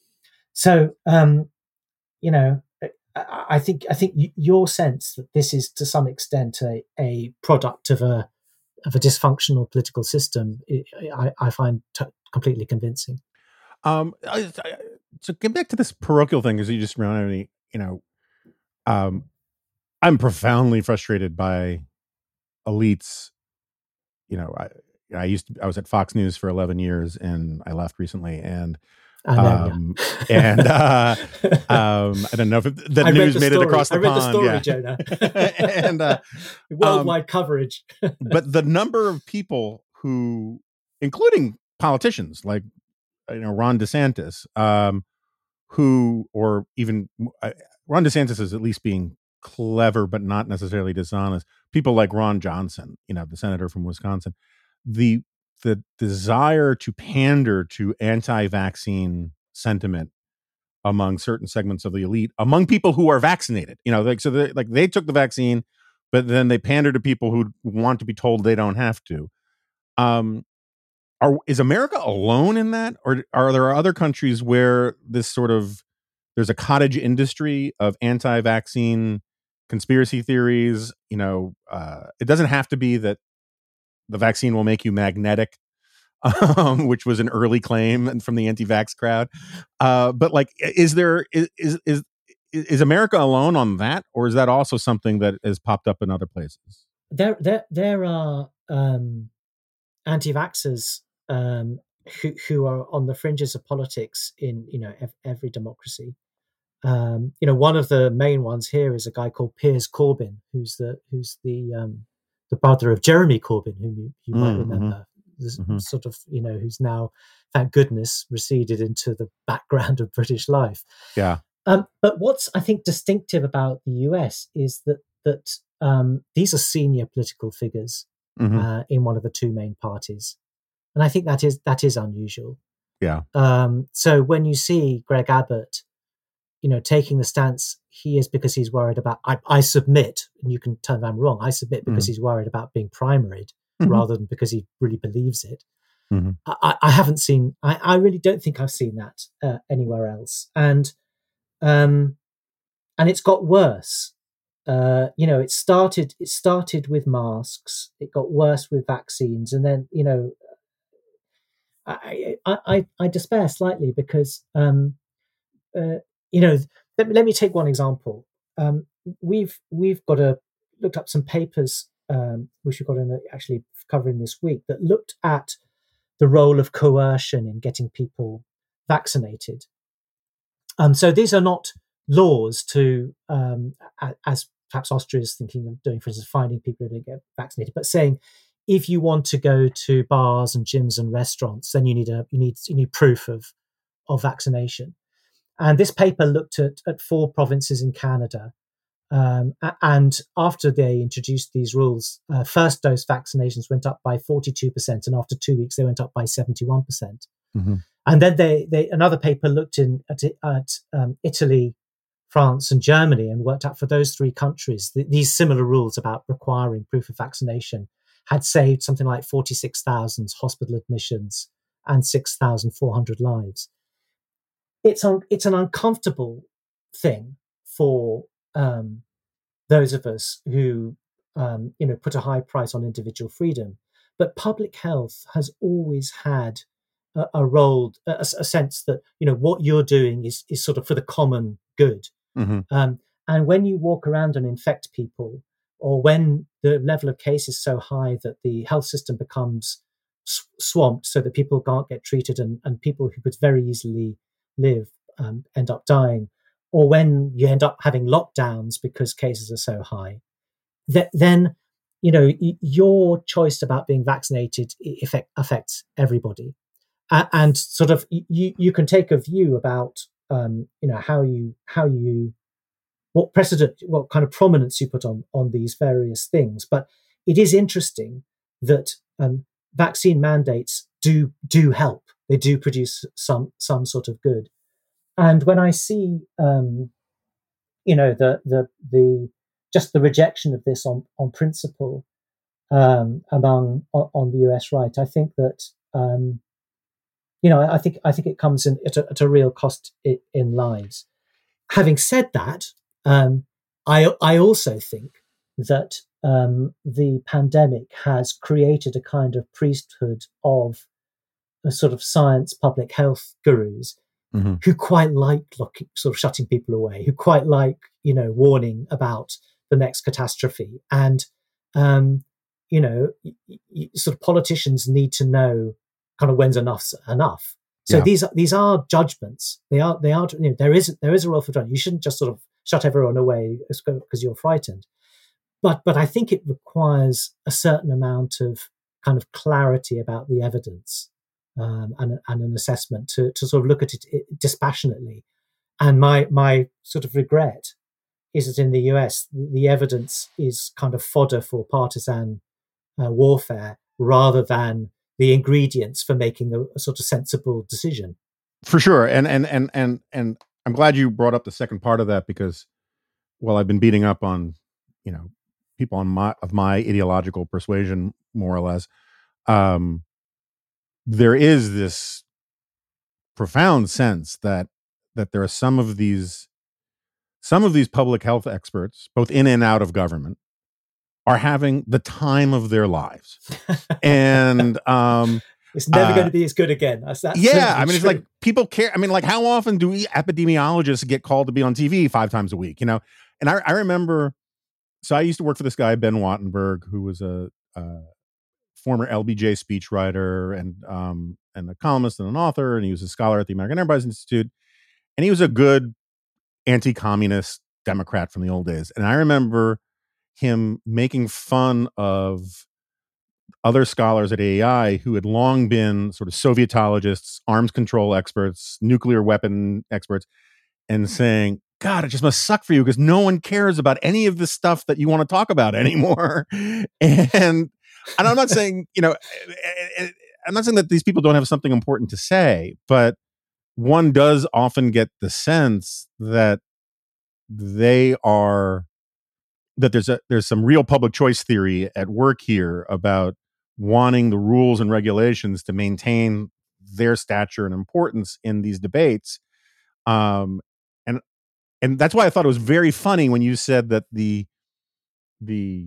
So, um, you know, I, I think I think your sense that this is to some extent a, a product of a of a dysfunctional political system, I, I find t- completely convincing. Um, I, I, so get back to this parochial thing, because you just reminded me, you know, um, I'm profoundly frustrated by elites. You know, I, I used to, I was at Fox News for eleven years, and I left recently. And, I know, um, yeah. and, uh, um, I don't know if it, the I news the made story. it across the I read pond. the story, yeah. Jonah. and, uh, worldwide um, coverage. But the number of people who, including politicians like, you know, Ron DeSantis, um, who, or even uh, Ron DeSantis is at least being clever, but not necessarily dishonest. People like Ron Johnson, you know, the senator from Wisconsin, the the desire to pander to anti-vaccine sentiment among certain segments of the elite, among people who are vaccinated, you know, like so, they, like they took the vaccine, but then they pander to people who want to be told they don't have to. Um, are is America alone in that, or are there other countries where this sort of there's a cottage industry of anti-vaccine conspiracy theories? You know, uh, it doesn't have to be that the vaccine will make you magnetic, um, which was an early claim from the anti-vax crowd. Uh, but like, is there is is is America alone on that, or is that also something that has popped up in other places? There, there, there are um, anti-vaxxers um, who who are on the fringes of politics in you know ev- every democracy. Um, you know, one of the main ones here is a guy called Piers Corbyn, who's the who's the um, the brother of Jeremy Corbyn, whom you, you mm-hmm. might remember, mm-hmm. sort of, you know, who's now, thank goodness, receded into the background of British life. Yeah. Um, but what's I think distinctive about the U S is that that um, these are senior political figures mm-hmm. uh, in one of the two main parties, and I think that is that is unusual. Yeah. Um, so when you see Greg Abbott, you know, taking the stance he is because he's worried about, I, I submit, and you can tell me I'm wrong, I submit because mm-hmm. he's worried about being primaried mm-hmm. rather than because he really believes it. Mm-hmm. I, I haven't seen, I, I really don't think I've seen that uh, anywhere else. And um, and it's got worse. Uh, you know, it started, it started with masks, it got worse with vaccines, and then, you know, I, I, I, I despair slightly because, um, uh, you know, let, let me take one example. Um, we've we've got a looked up some papers um, which we've got in a, actually covering this week that looked at the role of coercion in getting people vaccinated. Um, so these are not laws to, um, as perhaps Austria is thinking of doing, for instance, finding people who don't get vaccinated, but saying if you want to go to bars and gyms and restaurants, then you need a you need you need proof of of vaccination. And this paper looked at, at four provinces in Canada. Um, and after they introduced these rules, uh, first dose vaccinations went up by forty-two percent. And after two weeks, they went up by seventy-one percent. Mm-hmm. And then they, they another paper looked in at, at um, Italy, France, and Germany and worked out for those three countries, th- these similar rules about requiring proof of vaccination had saved something like forty-six thousand hospital admissions and six thousand four hundred lives. It's un- it's an uncomfortable thing for um, those of us who um, you know put a high price on individual freedom. But public health has always had a, a role, a, a sense that you know what you're doing is is sort of for the common good. Mm-hmm. Um, and when you walk around and infect people, or when the level of case is so high that the health system becomes sw- swamped, so that people can't get treated, and, and people who could very easily live um, end up dying, or when you end up having lockdowns because cases are so high, that then you know, y- your choice about being vaccinated effect, affects everybody. Uh, and sort of you, you can take a view about, um, you know, how you, how you, what precedent, what kind of prominence you put on, on these various things. But it is interesting that um, vaccine mandates do, do help. They do produce some, some sort of good. And when I see, um, you know, the, the, the, just the rejection of this on, on principle, um, among, on, on the U S right, I think that, um, you know, I, I think, I think it comes in at a, at a real cost in, in lives. Having said that, um, I, I also think that, um, the pandemic has created a kind of priesthood of a sort of science public health gurus, mm-hmm. who quite like looking, sort of shutting people away, who quite like, you know, warning about the next catastrophe. And, um, you know, y- y- sort of politicians need to know kind of when's enough's enough. So yeah. these are, these are judgments. They are, they are, you know, there is, there is a role for judgment. You shouldn't just sort of shut everyone away because you're frightened. But, but I think it requires a certain amount of kind of clarity about the evidence. Um, and, and an assessment to, to sort of look at it, it dispassionately. And my my sort of regret is that in the U S, the, the evidence is kind of fodder for partisan uh, warfare rather than the ingredients for making a, a sort of sensible decision. For sure. And, and, and, and, and I'm glad you brought up the second part of that, because while I've been beating up on, you know, people on my, of my ideological persuasion, more or less, um, there is this profound sense that that there are some of these some of these public health experts, both in and out of government, are having the time of their lives. And um, it's never uh, going to be as good again. That's, that's yeah, I mean, it's true. like people care. I mean, like, how often do we epidemiologists get called to be on T V five times a week? You know, and I, I remember. So I used to work for this guy Ben Wattenberg, who was a. a former L B J speechwriter and um, and a columnist and an author, and he was a scholar at the American Enterprise Institute, and he was a good anti-communist Democrat from the old days. And I remember him making fun of other scholars at A E I who had long been sort of Sovietologists, arms control experts, nuclear weapon experts, and saying, God, it just must suck for you because no one cares about any of the stuff that you want to talk about anymore. And And I'm not saying, you know, I'm not saying that these people don't have something important to say, but one does often get the sense that they are, that there's a, there's some real public choice theory at work here about wanting the rules and regulations to maintain their stature and importance in these debates. Um, and, and that's why I thought it was very funny when you said that the, the,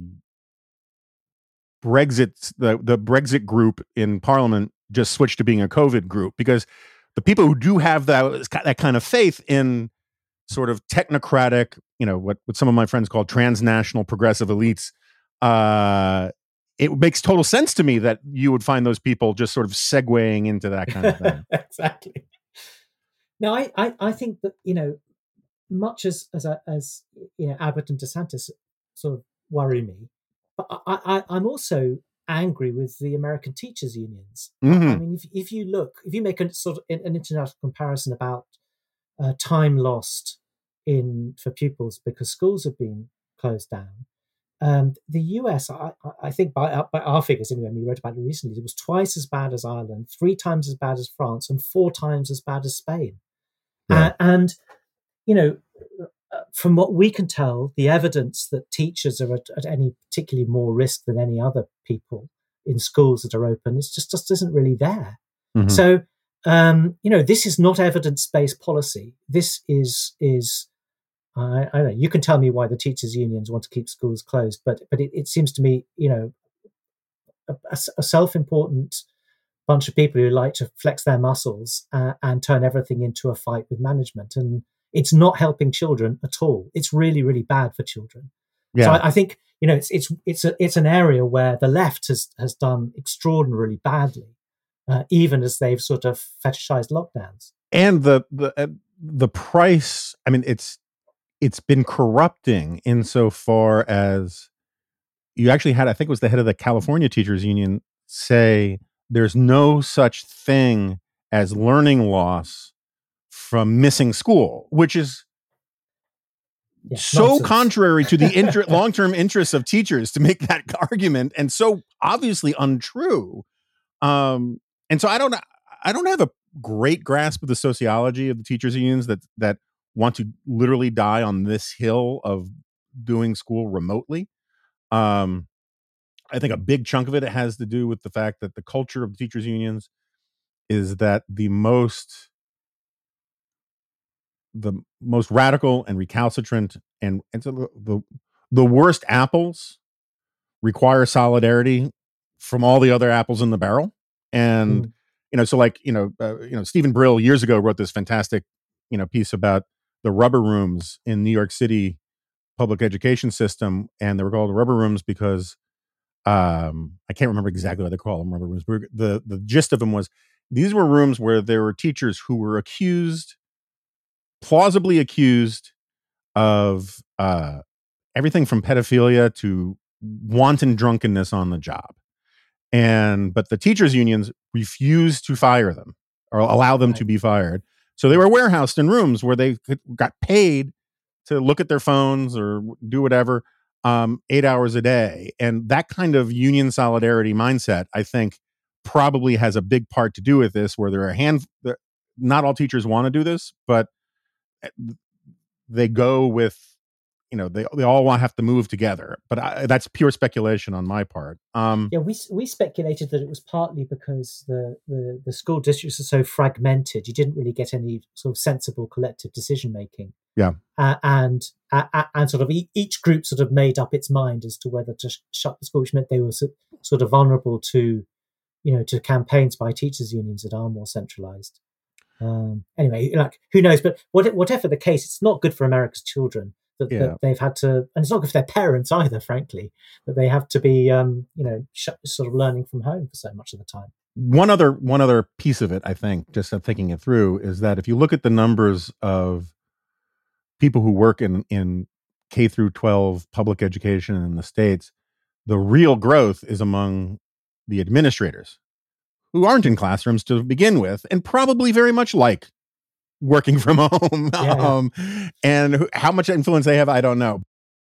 Brexit, the, the Brexit group in Parliament just switched to being a COVID group, because the people who do have that, that kind of faith in sort of technocratic, you know, what, what some of my friends call transnational progressive elites, uh, it makes total sense to me that you would find those people just sort of segueing into that kind of thing. Exactly. Now, I, I, I think that, you know, much as, as, as, you know, Abbott and DeSantis sort of worry me, but I, I, I'm also angry with the American teachers' unions. Mm-hmm. I mean, if, if you look, if you make a sort of an international comparison about uh, time lost in for pupils because schools have been closed down, um, the U S, I, I think by, by our figures anyway, we read about it recently, it was twice as bad as Ireland, three times as bad as France, and four times as bad as Spain. Yeah. Uh, and, you know, from what we can tell, the evidence that teachers are at, at any particularly more risk than any other people in schools that are open is just, just isn't really there. Mm-hmm. So, um, you know, this is not evidence-based policy. This is, is I, I don't know, you can tell me why the teachers' unions want to keep schools closed, but but it, it seems to me, you know, a, a self-important bunch of people who like to flex their muscles uh, and turn everything into a fight with management. And it's not helping children at all. It's really, really bad for children. Yeah. So I, I think, you know, it's it's it's a, it's an area where the left has has done extraordinarily badly, uh, even as they've sort of fetishized lockdowns. And the the uh, the price. I mean, it's it's been corrupting insofar as you actually had, I think it was the head of the California Teachers Union, say there's no such thing as learning loss from missing school, which is Yeah, so nonsense. contrary to the inter- long-term interests of teachers to make that argument, and so obviously untrue. Um, and so I don't, I don't have a great grasp of the sociology of the teachers unions that that want to literally die on this hill of doing school remotely. Um, I think a big chunk of it has to do with the fact that the culture of the teachers unions is that the most the most radical and recalcitrant and, and so the, the the worst apples require solidarity from all the other apples in the barrel. And Mm. you know, so like you know, uh, you know, Stephen Brill years ago wrote this fantastic you know piece about the rubber rooms in New York City public education system, and they were called rubber rooms because um, I can't remember exactly what they call them rubber rooms. But the the gist of them was these were rooms where there were teachers who were accused, plausibly accused of uh, everything from pedophilia to wanton drunkenness on the job. And but the teachers unions refused to fire them or allow them Right. to be fired. So they were warehoused in rooms where they could, got paid to look at their phones or do whatever um, eight hours a day. And that kind of union solidarity mindset, I think, probably has a big part to do with this, where there are a hand, not all teachers want to do this, but they go with, you know, they they all want to have to move together. But I, that's pure speculation on my part. Um, Yeah, we we speculated that it was partly because the, the, the school districts are so fragmented. You didn't really get any sort of sensible collective decision making. Yeah, uh, and uh, and sort of e- each group sort of made up its mind as to whether to sh- shut the school, which meant they were so, sort of vulnerable to, you know, to campaigns by teachers' unions that are more centralized. Um, anyway, like who knows? But what, whatever the case, it's not good for America's children that, Yeah. that they've had to, and it's not good for their parents either, frankly, that they have to be, um, you know, sh- sort of learning from home for so much of the time. one other one other piece of it, I think, just thinking it through, is that if you look at the numbers of people who work in in K through twelve public education in the States, the real growth is among the administrators who aren't in classrooms to begin with, and probably very much like working from home. Yeah, yeah. um, and who, how much influence they have, I don't know.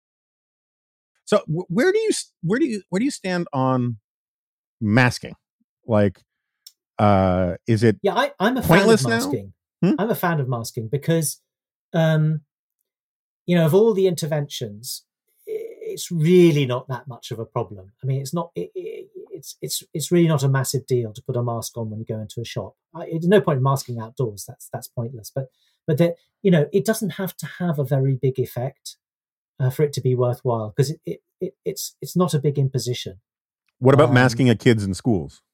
So wh- where do you where do you where do you stand on masking? Like, uh, is it Yeah, I, I'm a fan of pointless now? masking. Hmm? I'm a fan of masking because, um, you know, of all the interventions, i- it's really not that much of a problem. I mean, it's not. It, it, it's it's it's really not a massive deal to put a mask on when you go into a shop. I, there's no point in masking outdoors. That's that's pointless. But but that, you know, it doesn't have to have a very big effect uh, for it to be worthwhile, because it, it, it it's it's not a big imposition. What about Um, masking at kids in schools?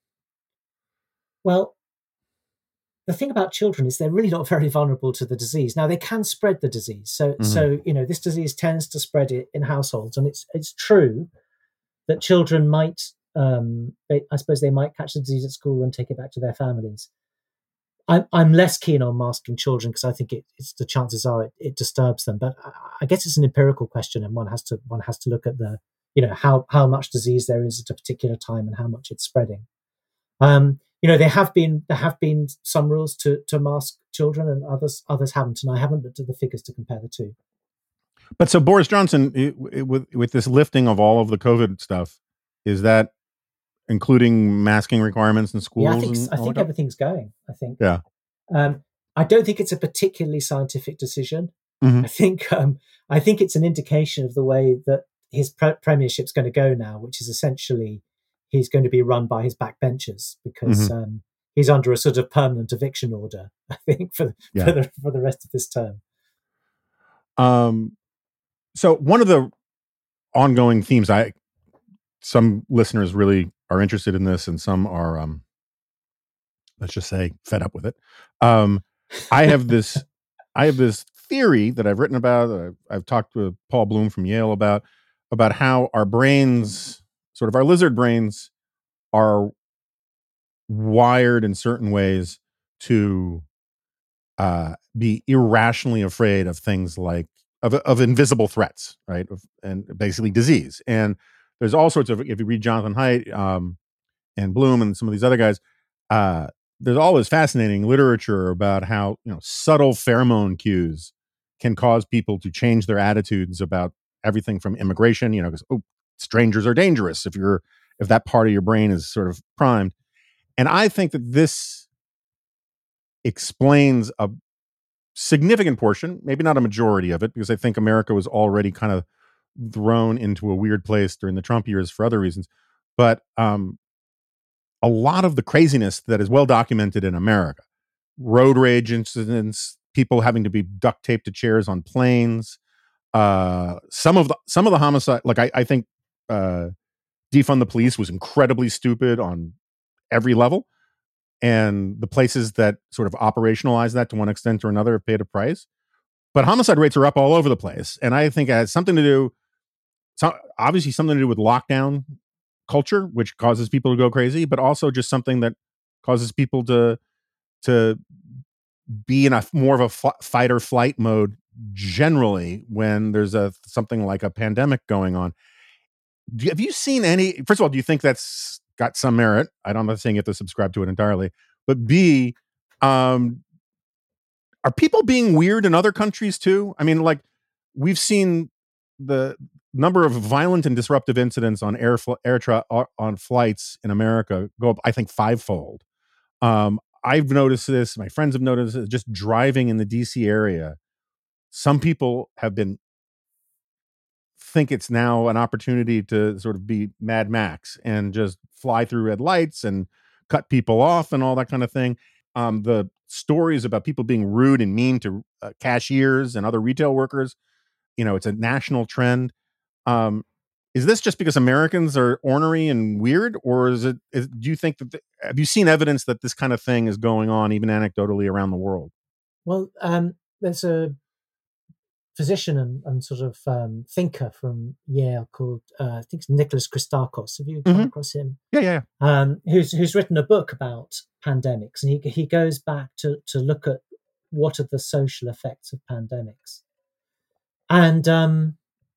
Well, the thing about children is they're really not very vulnerable to the disease. Now, they can spread the disease. So, Mhm. so you know, this disease tends to spread it in households, and it's it's true that children might, um, they, I suppose, they might catch the disease at school and take it back to their families. I'm I'm less keen on masking children because I think it, it's the chances are it, it disturbs them. But I, I guess it's an empirical question, and one has to one has to look at the, you know, how how much disease there is at a particular time and how much it's spreading. Um, you know, there have been there have been some rules to to mask children, and others others haven't, and I haven't looked at the figures to compare the two. But so Boris Johnson, it, it, with with this lifting of all of the COVID stuff, is that including masking requirements in schools? Yeah, I think and I all think that? everything's going. I think. Yeah. Um, I don't think it's a particularly scientific decision. Mhm. I think um, I think it's an indication of the way that his pre- premiership's going to go now, which is essentially he's going to be run by his backbenchers because Mm-hmm. um, he's under a sort of permanent eviction order, I think, for Yeah. for the for the rest of this term. Um, so one of the ongoing themes, I some listeners really are interested in this, and some are, um, let's just say, fed up with it. Um, I have this, I have this theory that I've written about. That I've, I've talked with Paul Bloom from Yale about about how our brains, sort of our lizard brains, are wired in certain ways to uh, be irrationally afraid of things like of of invisible threats, right? Of, and basically disease. And there's all sorts of, if you read Jonathan Haidt um, and Bloom and some of these other guys, uh, there's always fascinating literature about how, you know, subtle pheromone cues can cause people to change their attitudes about everything from immigration, you know, because, oh, strangers are dangerous if you're, if that part of your brain is sort of primed. And I think that this explains a significant portion, maybe not a majority of it, because I think America was already kind of thrown into a weird place during the Trump years for other reasons. But um, a lot of the craziness that is well documented in America, road rage incidents, people having to be duct taped to chairs on planes, uh, some of the some of the homicide, like I, I think uh, defund the police was incredibly stupid on every level. And the places that sort of operationalize that to one extent or another have paid a price. But homicide rates are up all over the place. And I think it has something to do, so obviously something to do with lockdown culture, which causes people to go crazy, but also just something that causes people to, to be in a more of a f- fight or flight mode generally when there's a something like a pandemic going on. Do you, have you seen any, first of all, do you think that's got some merit? I don't, I'm not saying you have to subscribe to it entirely, but B, um, are people being weird in other countries too? I mean, like we've seen the number of violent and disruptive incidents on air, fl- air tra- on flights in America go up, I think, fivefold. Um, I've noticed this. My friends have noticed it. Just driving in the D C area, some people have been think it's now an opportunity to sort of be Mad Max and just fly through red lights and cut people off and all that kind of thing. Um, the stories about people being rude and mean to uh, cashiers and other retail workers, you know, it's a national trend. Um, is this just because Americans are ornery and weird, or is it, is, do you think that, the, have you seen evidence that this kind of thing is going on even anecdotally around the world? Well, um, there's a physician and, and sort of um, thinker from Yale called uh, I think it's Nicholas Christakis. Have you come mm-hmm. across him? Yeah, yeah. Um, who's who's written a book about pandemics, and he he goes back to to look at what are the social effects of pandemics, and um,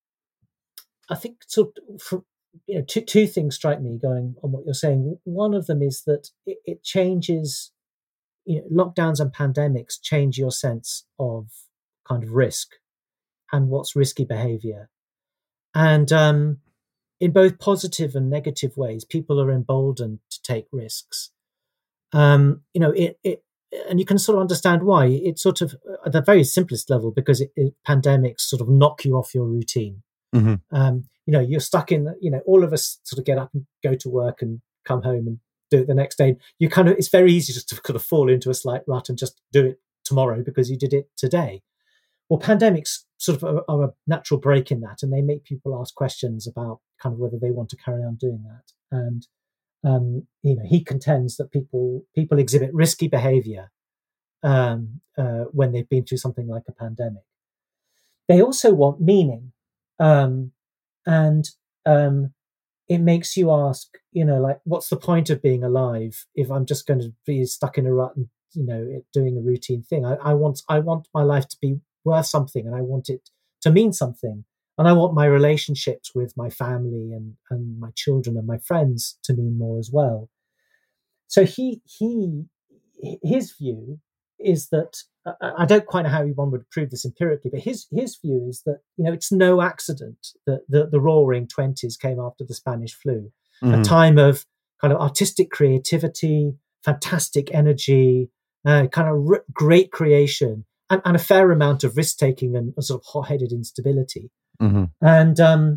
I think sort of for, you know two two things strike me going on what you're saying. One of them is that it, it changes. You know, lockdowns and pandemics change your sense of kind of risk and what's risky behavior. And um, in both positive and negative ways, people are emboldened to take risks. Um, you know, it, it, and you can sort of understand why. It's sort of at the very simplest level, because it, it, pandemics sort of knock you off your routine. Mm-hmm. Um, you know, you're stuck in, you know, all of us sort of get up and go to work and come home and do it the next day. You kind of, it's very easy just to kind of fall into a slight rut and just do it tomorrow because you did it today. Well, pandemics sort of are, are a natural break in that, and they make people ask questions about kind of whether they want to carry on doing that. And um, you know, he contends that people people exhibit risky behaviour um, uh, when they've been through something like a pandemic. They also want meaning, um, and um, it makes you ask, you know, like, what's the point of being alive if I'm just going to be stuck in a rut and, you know, doing a routine thing? I, I want I want my life to be worth something, and I want it to mean something, and I want my relationships with my family and, and my children and my friends to mean more as well. So he he his view is that uh, I don't quite know how one would prove this empirically, but his his view is that, you know, it's no accident that the, the Roaring Twenties came after the Spanish flu, mm-hmm. a time of kind of artistic creativity, fantastic energy, uh, kind of r- great creation. And, and a fair amount of risk-taking and a sort of hot-headed instability. Mm-hmm. And, um,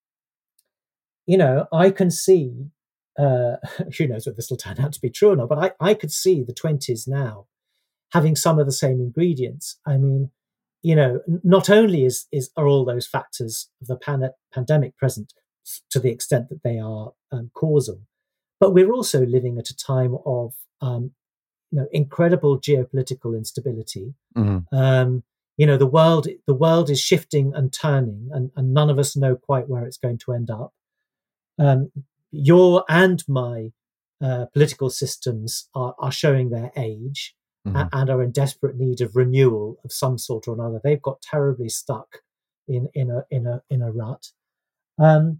you know, I can see, uh, who knows whether this will turn out to be true or not, but I, I could see the twenties now having some of the same ingredients. I mean, you know, not only is, is are all those factors of the pan- pandemic present to the extent that they are um, causal, but we're also living at a time of um, you know, incredible geopolitical instability. Mm-hmm. Um, you know, the world the world is shifting and turning, and, and none of us know quite where it's going to end up. Um, your and my uh, political systems are, are showing their age, mm-hmm. and, and are in desperate need of renewal of some sort or another. They've got terribly stuck in in a in a in a rut. Um,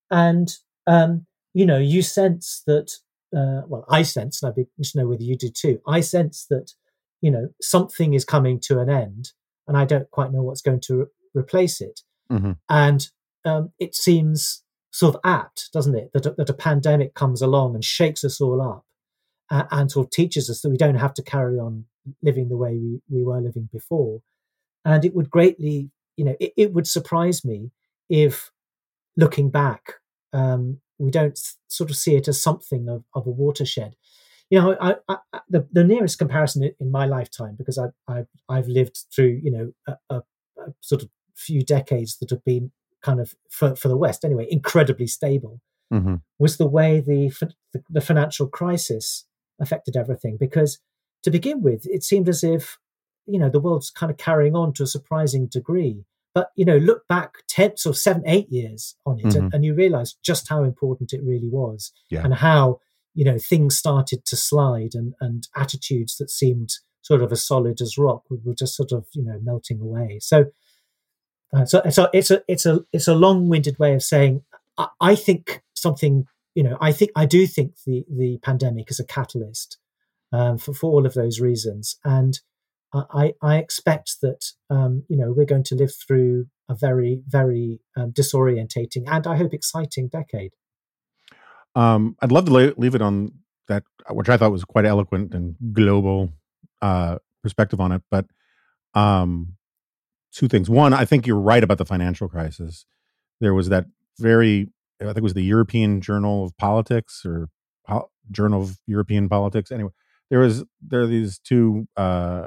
and um, you know, you sense that. Uh, well, I sense, and I'd be interested to know whether you do too. I sense that, you know, something is coming to an end, and I don't quite know what's going to re- replace it. Mm-hmm. And um, it seems sort of apt, doesn't it, that, that a pandemic comes along and shakes us all up and, and sort of teaches us that we don't have to carry on living the way we, we were living before. And it would greatly, you know, it, it would surprise me if, looking back, um, we don't sort of see it as something of, of a watershed. You know, I, I, the, the nearest comparison in my lifetime, because I've, I've, I've lived through, you know, a, a, a sort of few decades that have been kind of, for, for the West anyway, incredibly stable, mm-hmm. was the way the, the the financial crisis affected everything. Because to begin with, it seemed as if, you know, the world's kind of carrying on to a surprising degree. But, you know, look back ten, sort of seven, eight years on it, mm-hmm. and, and you realize just how important it really was, yeah. and how, you know, things started to slide, and, and attitudes that seemed sort of as solid as rock were just sort of, you know, melting away. So, uh, so, so it's a, it's a, it's a long-winded way of saying, I, I think something, you know, I think, I do think the, the pandemic is a catalyst um, for, for all of those reasons. And I, I expect that, um, you know, we're going to live through a very, very um, disorientating and I hope exciting decade. Um, I'd love to la- leave it on that, which I thought was quite eloquent and global uh, perspective on it. But um, two things. One, I think you're right about the financial crisis. There was that very, I think it was the European Journal of Politics or Pol- Journal of European Politics. Anyway, there was there are these two uh,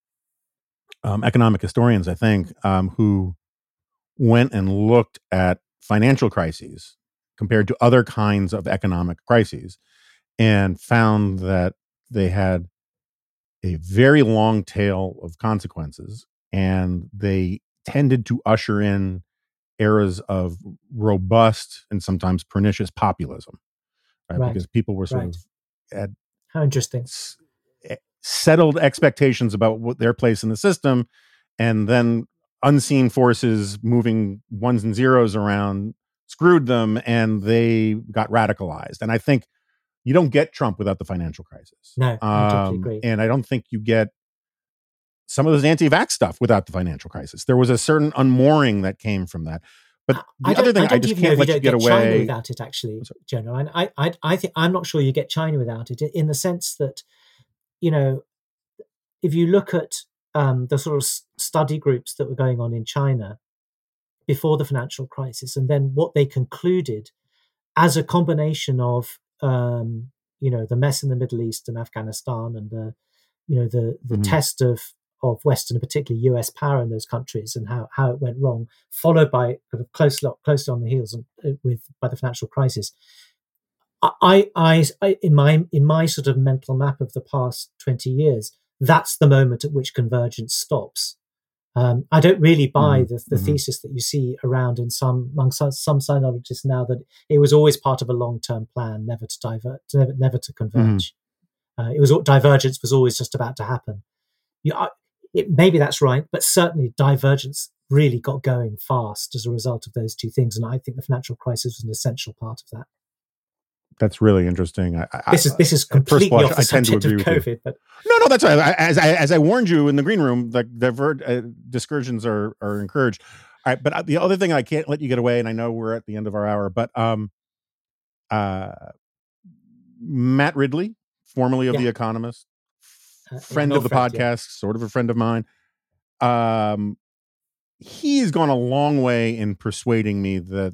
um, economic historians, I think, um, who went and looked at financial crises compared to other kinds of economic crises, and found that they had a very long tail of consequences, and they tended to usher in eras of robust and sometimes pernicious populism, right? Right. Because people were sort right. of at how interesting s- settled expectations about what their place in the system, and then unseen forces moving ones and zeros around screwed them, and they got radicalized. And I think you don't get Trump without the financial crisis. No, I totally um, agree. And I don't think you get some of those anti-vax stuff without the financial crisis. There was a certain unmooring that came from that. But the I other thing, I, I just can't let you get, get away China without it. Actually, Jonah, and I, I, I think I'm not sure you get China without it. In the sense that, you know, if you look at um, the sort of study groups that were going on in China before the financial crisis, and then what they concluded as a combination of, um, you know, the mess in the Middle East and Afghanistan, and the, you know, the the mm-hmm. test of of Western, and particularly U S power in those countries, and how, how it went wrong, followed by kind of close closely on the heels of, with by the financial crisis. I, I, I, in my in my sort of mental map of the past twenty years, that's the moment at which convergence stops. Um, I don't really buy mm-hmm. the, the mm-hmm. thesis that you see around in some among some, some sinologists now that it was always part of a long term plan, never to divert, never never to converge. Mm-hmm. Uh, it was divergence was always just about to happen. You, I, It, maybe that's right, but certainly divergence really got going fast as a result of those two things, and I think the financial crisis was an essential part of that. That's really interesting. I, I, this is this is completely blush, off the subject of COVID, but no, no, that's right. I, as I as I warned you in the green room, the divert uh, discursions are are encouraged. All right, but the other thing I can't let you get away, and I know we're at the end of our hour, but um, uh, Matt Ridley, formerly of yeah. The Economist, friend uh, of the friend, podcast, yeah. sort of a friend of mine. Um, he's gone a long way in persuading me that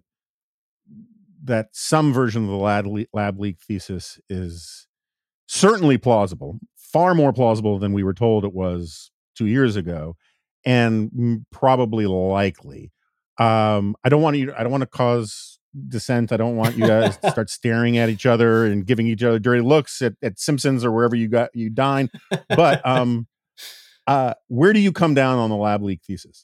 that some version of the lab, le- lab leak thesis is certainly plausible, far more plausible than we were told it was two years ago, and probably likely. Um, I don't want you. I don't want to cause dissent. I don't want you guys to start staring at each other and giving each other dirty looks at, at Simpsons or wherever you got you dine. But um, uh, where do you come down on the lab leak thesis?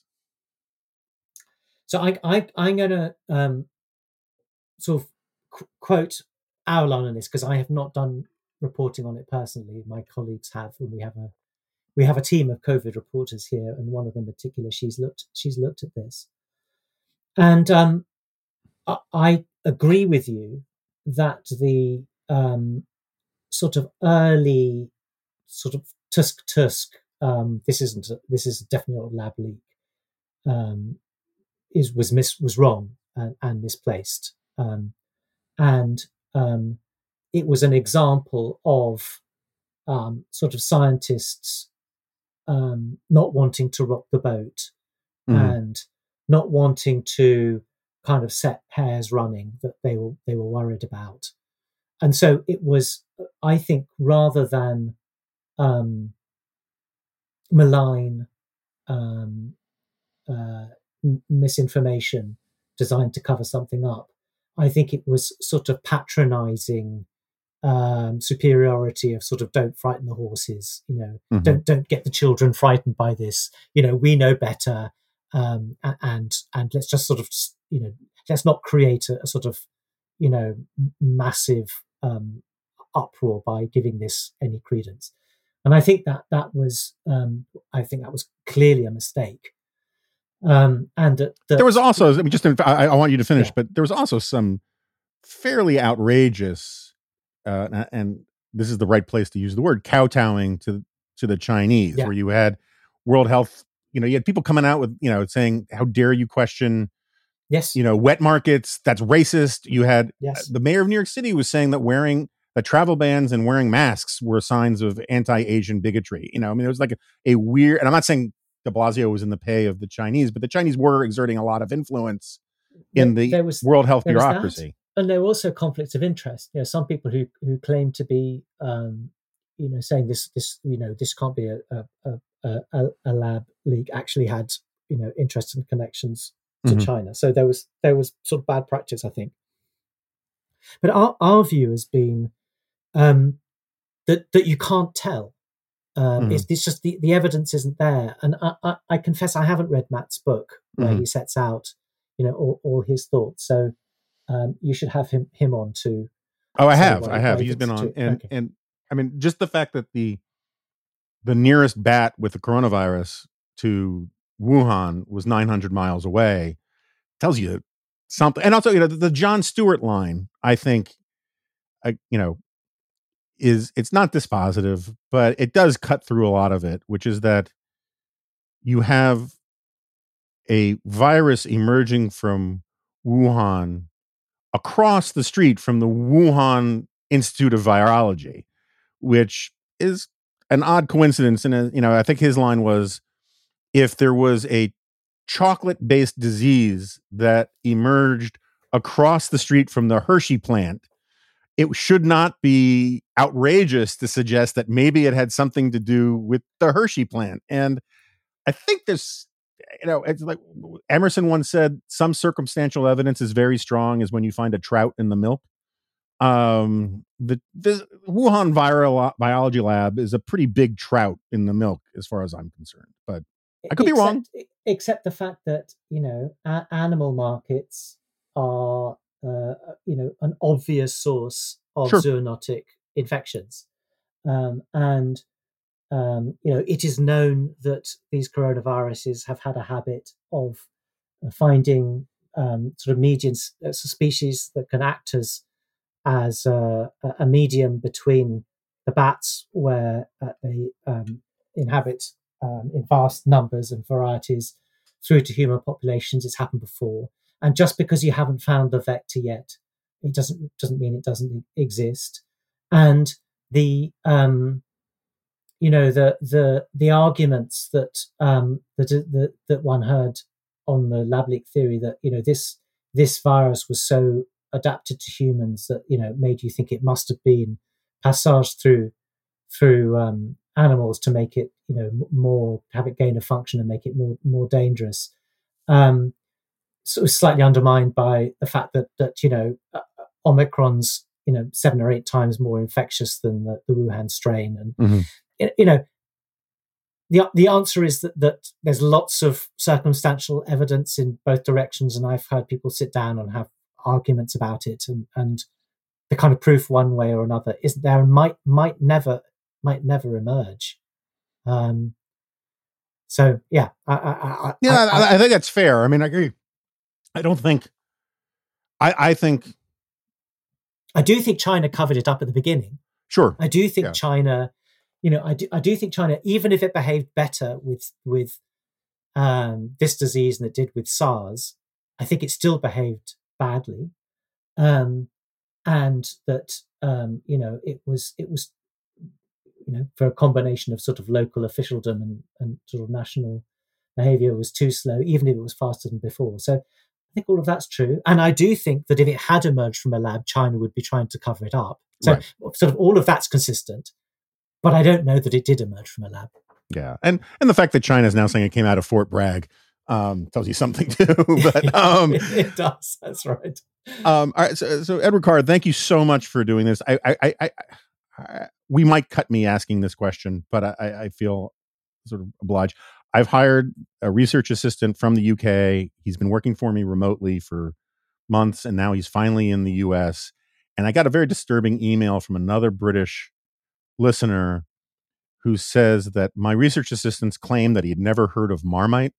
So I, I I'm going to um, sort of qu- quote Aulan on this, because I have not done reporting on it personally. My colleagues have, and we have a we have a team of COVID reporters here, and one of them in particular, she's looked she's looked at this, and um, I agree with you that the um, sort of early sort of tusk tusk. Um, this isn't. A, this is definitely a lab leak. Um, is was mis was wrong and, and misplaced, um, and um, it was an example of um, sort of scientists um, not wanting to rock the boat mm. and not wanting to kind of set hairs running that they were they were worried about. And so it was, I think, rather than um, malign um, uh, misinformation designed to cover something up, I think it was sort of patronizing um, superiority of sort of don't frighten the horses, you know, mm-hmm. don't don't get the children frightened by this, you know, we know better, um, and and let's just sort of, you know, let's not create a, a sort of, you know, massive um, uproar by giving this any credence. And I think that that was, um, I think that was clearly a mistake. Um, and uh, the, there was also, I mean, just, I, I want you to finish, yeah. but there was also some fairly outrageous, uh, and this is the right place to use the word, kowtowing to, to the Chinese, yeah. where you had World Health, you know, you had people coming out with, you know, saying, how dare you question, yes, you know, wet markets, that's racist. You had yes. the mayor of New York City was saying that wearing that travel bans and wearing masks were signs of anti-Asian bigotry. You know, I mean, it was like a, a weird, and I'm not saying de Blasio was in the pay of the Chinese, but the Chinese were exerting a lot of influence in the there was, World Health there bureaucracy. And there were also conflicts of interest. You know, some people who who claim to be, um, you know, saying this, this, you know, this can't be a a, a, a, a lab leak, actually had, you know, interests and connections to mm-hmm. China. So there was there was sort of bad practice, I think. But our our view has been um, that that you can't tell. Um, mm-hmm. it's, it's just the, the evidence isn't there. And I, I, I confess I haven't read Matt's book where mm-hmm. he sets out, you know, all, all his thoughts. So um, you should have him him on too. Oh, I have, I have. He's been on, to, and okay. and I mean, just the fact that the the nearest bat with the coronavirus to Wuhan was nine hundred miles away tells you something. And also, you know, the, the Jon Stewart line, I think, I, you know, is it's not dispositive, but it does cut through a lot of it, which is that you have a virus emerging from Wuhan across the street from the Wuhan Institute of Virology, which is an odd coincidence. And, you know, I think his line was, if there was a chocolate-based disease that emerged across the street from the Hershey plant, it should not be outrageous to suggest that maybe it had something to do with the Hershey plant. And I think there's, you know, it's like Emerson once said, some circumstantial evidence is very strong as when you find a trout in the milk. Um, the, the Wuhan viral biology lab is a pretty big trout in the milk, as far as I'm concerned, but I could except, be wrong. Except the fact that, you know, a- animal markets are, uh, you know, an obvious source of sure. zoonotic infections. Um, and, um, you know, it is known that these coronaviruses have had a habit of finding um, sort of median uh, species that can act as, as uh, a medium between the bats where uh, they um, inhabit um, in vast numbers and varieties through to human populations. It's happened before. And just because you haven't found the vector yet, it doesn't doesn't mean it doesn't exist. And the um, you know the the the arguments that um, that that that one heard on the lab leak theory that, you know, this this virus was so adapted to humans that, you know, made you think it must have been passaged through through um, animals to make it, you know, more, have it gain a function and make it more more dangerous. Um, sort of slightly undermined by the fact that that you know uh, Omicron's, you know, seven or eight times more infectious than the, the Wuhan strain, and mm-hmm. you know the the answer is that that there's lots of circumstantial evidence in both directions, and I've heard people sit down and have arguments about it, and and the kind of proof one way or another isn't there, and might might never might never emerge. Um, so yeah, I, I, I, yeah, I, I, I think that's fair. I mean, I agree. I don't think I, I think. I do think China covered it up at the beginning. Sure. I do think yeah. China, you know, I do, I do think China, even if it behaved better with with um, this disease than it did with SARS, I think it still behaved badly, um, and that um, you know it was it was you know for a combination of sort of local officialdom and, and sort of national behaviour was too slow, even if it was faster than before. So I think all of that's true. And I do think that if it had emerged from a lab, China would be trying to cover it up. So right. sort of all of that's consistent. But I don't know that it did emerge from a lab. Yeah. And and the fact that China is now saying it came out of Fort Bragg um, tells you something too. But um, it does. That's right. Um, all right. So, so Edward Carr, thank you so much for doing this. I, I, I, I, I we might cut me asking this question, but I, I feel sort of obliged. I've hired a research assistant from the U K. He's been working for me remotely for months, and now he's finally in the U S. And I got a very disturbing email from another British listener who says that my research assistants claim that he had never heard of Marmite,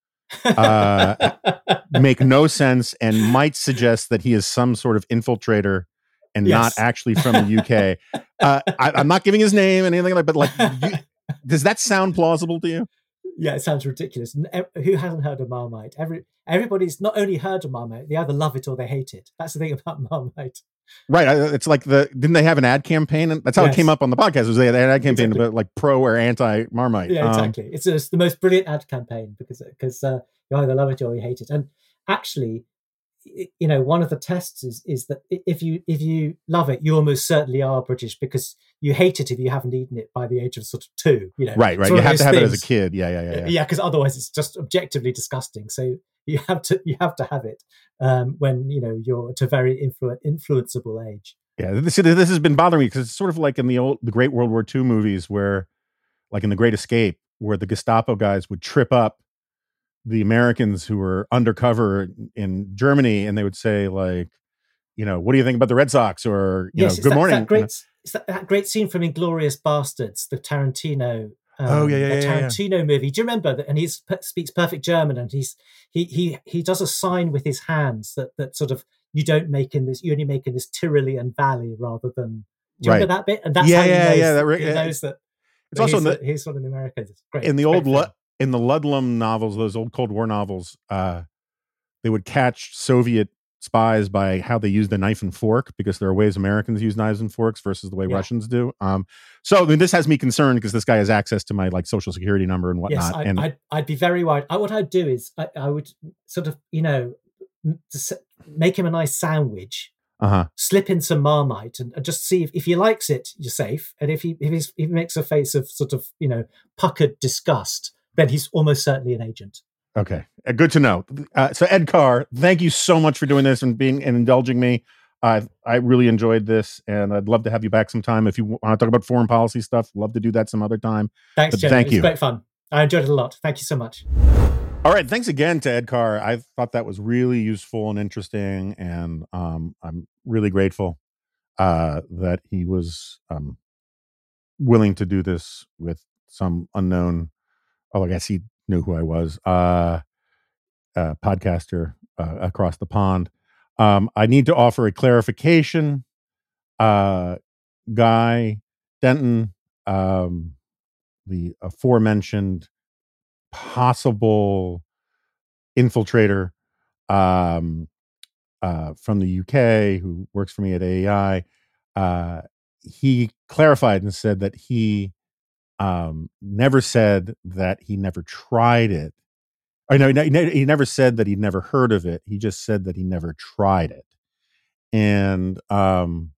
uh, make no sense, and might suggest that he is some sort of infiltrator and yes. not actually from the U K. uh, I, I'm not giving his name and anything like, but like, you, does that sound plausible to you? Yeah, it sounds ridiculous. Who hasn't heard of Marmite? Every everybody's not only heard of Marmite, they either love it or they hate it. That's the thing about Marmite. Right. It's like the didn't they have an ad campaign? And that's how yes. it came up on the podcast. Was they had an ad campaign exactly. about like pro or anti Marmite? Yeah, exactly. Um, it's, it's the most brilliant ad campaign because because uh, you either love it or you hate it. And actually, you know, one of the tests is is that if you if you love it, you almost certainly are British, because you hate it if you haven't eaten it by the age of sort of two. You know, right, right. You have to have things. it as a kid. Yeah, yeah, yeah, yeah. Because yeah, otherwise, it's just objectively disgusting. So you have to you have to have it um, when you know you're at a very influ- influenceable age. Yeah, this this has been bothering me because it's sort of like in the old the Great World War Two movies, where, like in The Great Escape, where the Gestapo guys would trip up the Americans who were undercover in Germany, and they would say, like, you know, what do you think about the Red Sox? Or, you yes, know, good that, morning. That great, you know? It's that, that great scene from Inglourious Bastards, the Tarantino. Um, oh yeah, yeah, the yeah, Tarantino yeah. movie. Do you remember that? And he speaks perfect German, and he's he he he does a sign with his hands that that sort of you don't make in this. You only make in this Tyrolean valley rather than. Do you right. remember that bit? And that's yeah, how he yeah, knows, yeah. that, That, he yeah. knows that. It's also he's, in the, he's one of the Americans. It's great. In the it's old great Lu- in the Ludlum novels, those old Cold War novels, uh, they would catch Soviet spies by how they use the knife and fork, because there are ways Americans use knives and forks versus the way yeah. Russians do. Um, so I mean, this has me concerned because this guy has access to my like social security number and whatnot. Yes, I, and I'd, I'd be very worried. I, what I'd do is I, I would sort of, you know, make him a nice sandwich, uh-huh. slip in some Marmite, and, and just see if, if he likes it, you're safe. And if he if, he's, if he makes a face of sort of, you know, puckered disgust, then he's almost certainly an agent. Okay, uh, good to know. Uh, so Ed Carr, thank you so much for doing this and being and indulging me. Uh, I really enjoyed this, and I'd love to have you back sometime. If you want to talk about foreign policy stuff, love to do that some other time. Thanks, Joe. Thank it was you. Great fun. I enjoyed it a lot. Thank you so much. All right, thanks again to Ed Carr. I thought that was really useful and interesting, and um, I'm really grateful uh, that he was um, willing to do this with some unknown. Oh, I guess he knew who I was. Uh, uh, podcaster uh, across the pond. Um, I need to offer a clarification. Uh, Guy Denton, um, the aforementioned possible infiltrator um, uh, from the U K who works for me at A E I, uh, he clarified and said that he um, never said that he never tried it. I know he never said that he'd never heard of it. He just said that he never tried it. And um,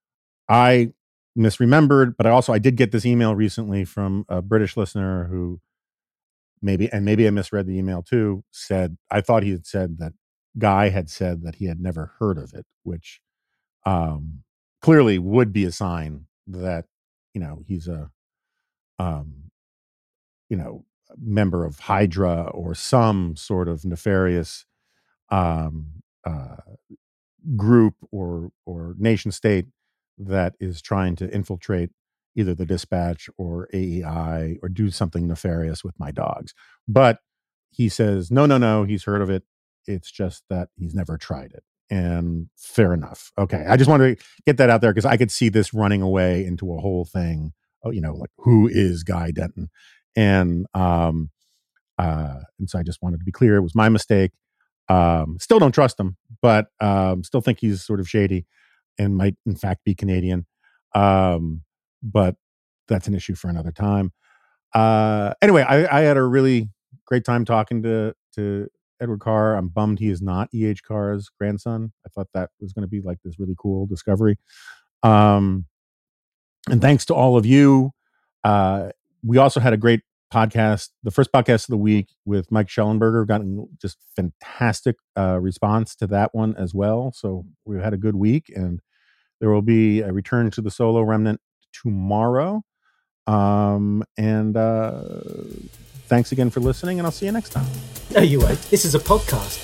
I misremembered, but I also, I did get this email recently from a British listener who maybe, and maybe I misread the email too, said, I thought he had said that Guy had said that he had never heard of it, which um, clearly would be a sign that, you know, he's a, um, you know, member of Hydra or some sort of nefarious um, uh, group or or nation state that is trying to infiltrate either the Dispatch or A E I or do something nefarious with my dogs. But he says, no, no, no, he's heard of it. It's just that he's never tried it. and fair enough. Okay, I just wanted to get that out there because I could see this running away into a whole thing. Oh, you know, like who is Guy Denton? And um, uh, and so I just wanted to be clear. It was my mistake. Um, still don't trust him, but um, still think he's sort of shady and might in fact be Canadian. Um, but that's an issue for another time. Uh, anyway, I, I had a really great time talking to to Edward Carr. I'm bummed he is not E H Carr's grandson. I thought that was going to be like this really cool discovery. Um, and thanks to all of you. Uh, we also had a great podcast, the first podcast of the week with Mike Schellenberger. Gotten just fantastic uh, response to that one as well. So we had a good week, and there will be a return to the Solo Remnant tomorrow. Um, and uh, thanks again for listening, and I'll see you next time. No, you won't. This is a podcast.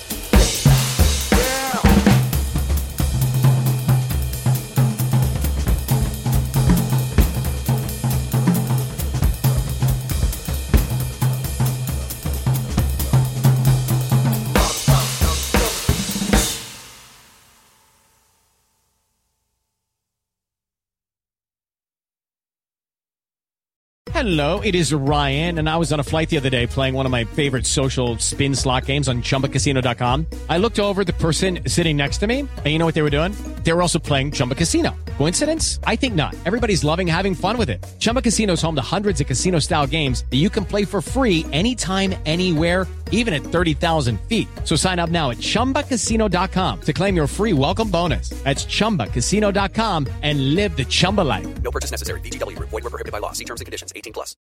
Hello, it is Ryan, and I was on a flight the other day playing one of my favorite social spin slot games on Chumba Casino dot com. I looked over at the person sitting next to me, and you know what they were doing? They were also playing Chumba Casino. Coincidence? I think not. Everybody's loving having fun with it. Chumba Casino is home to hundreds of casino-style games that you can play for free anytime, anywhere, even at thirty thousand feet. So sign up now at Chumba Casino dot com to claim your free welcome bonus. That's Chumba Casino dot com and live the Chumba life. No purchase necessary. V G W. Void where prohibited by law. See terms and conditions. eighteen plus.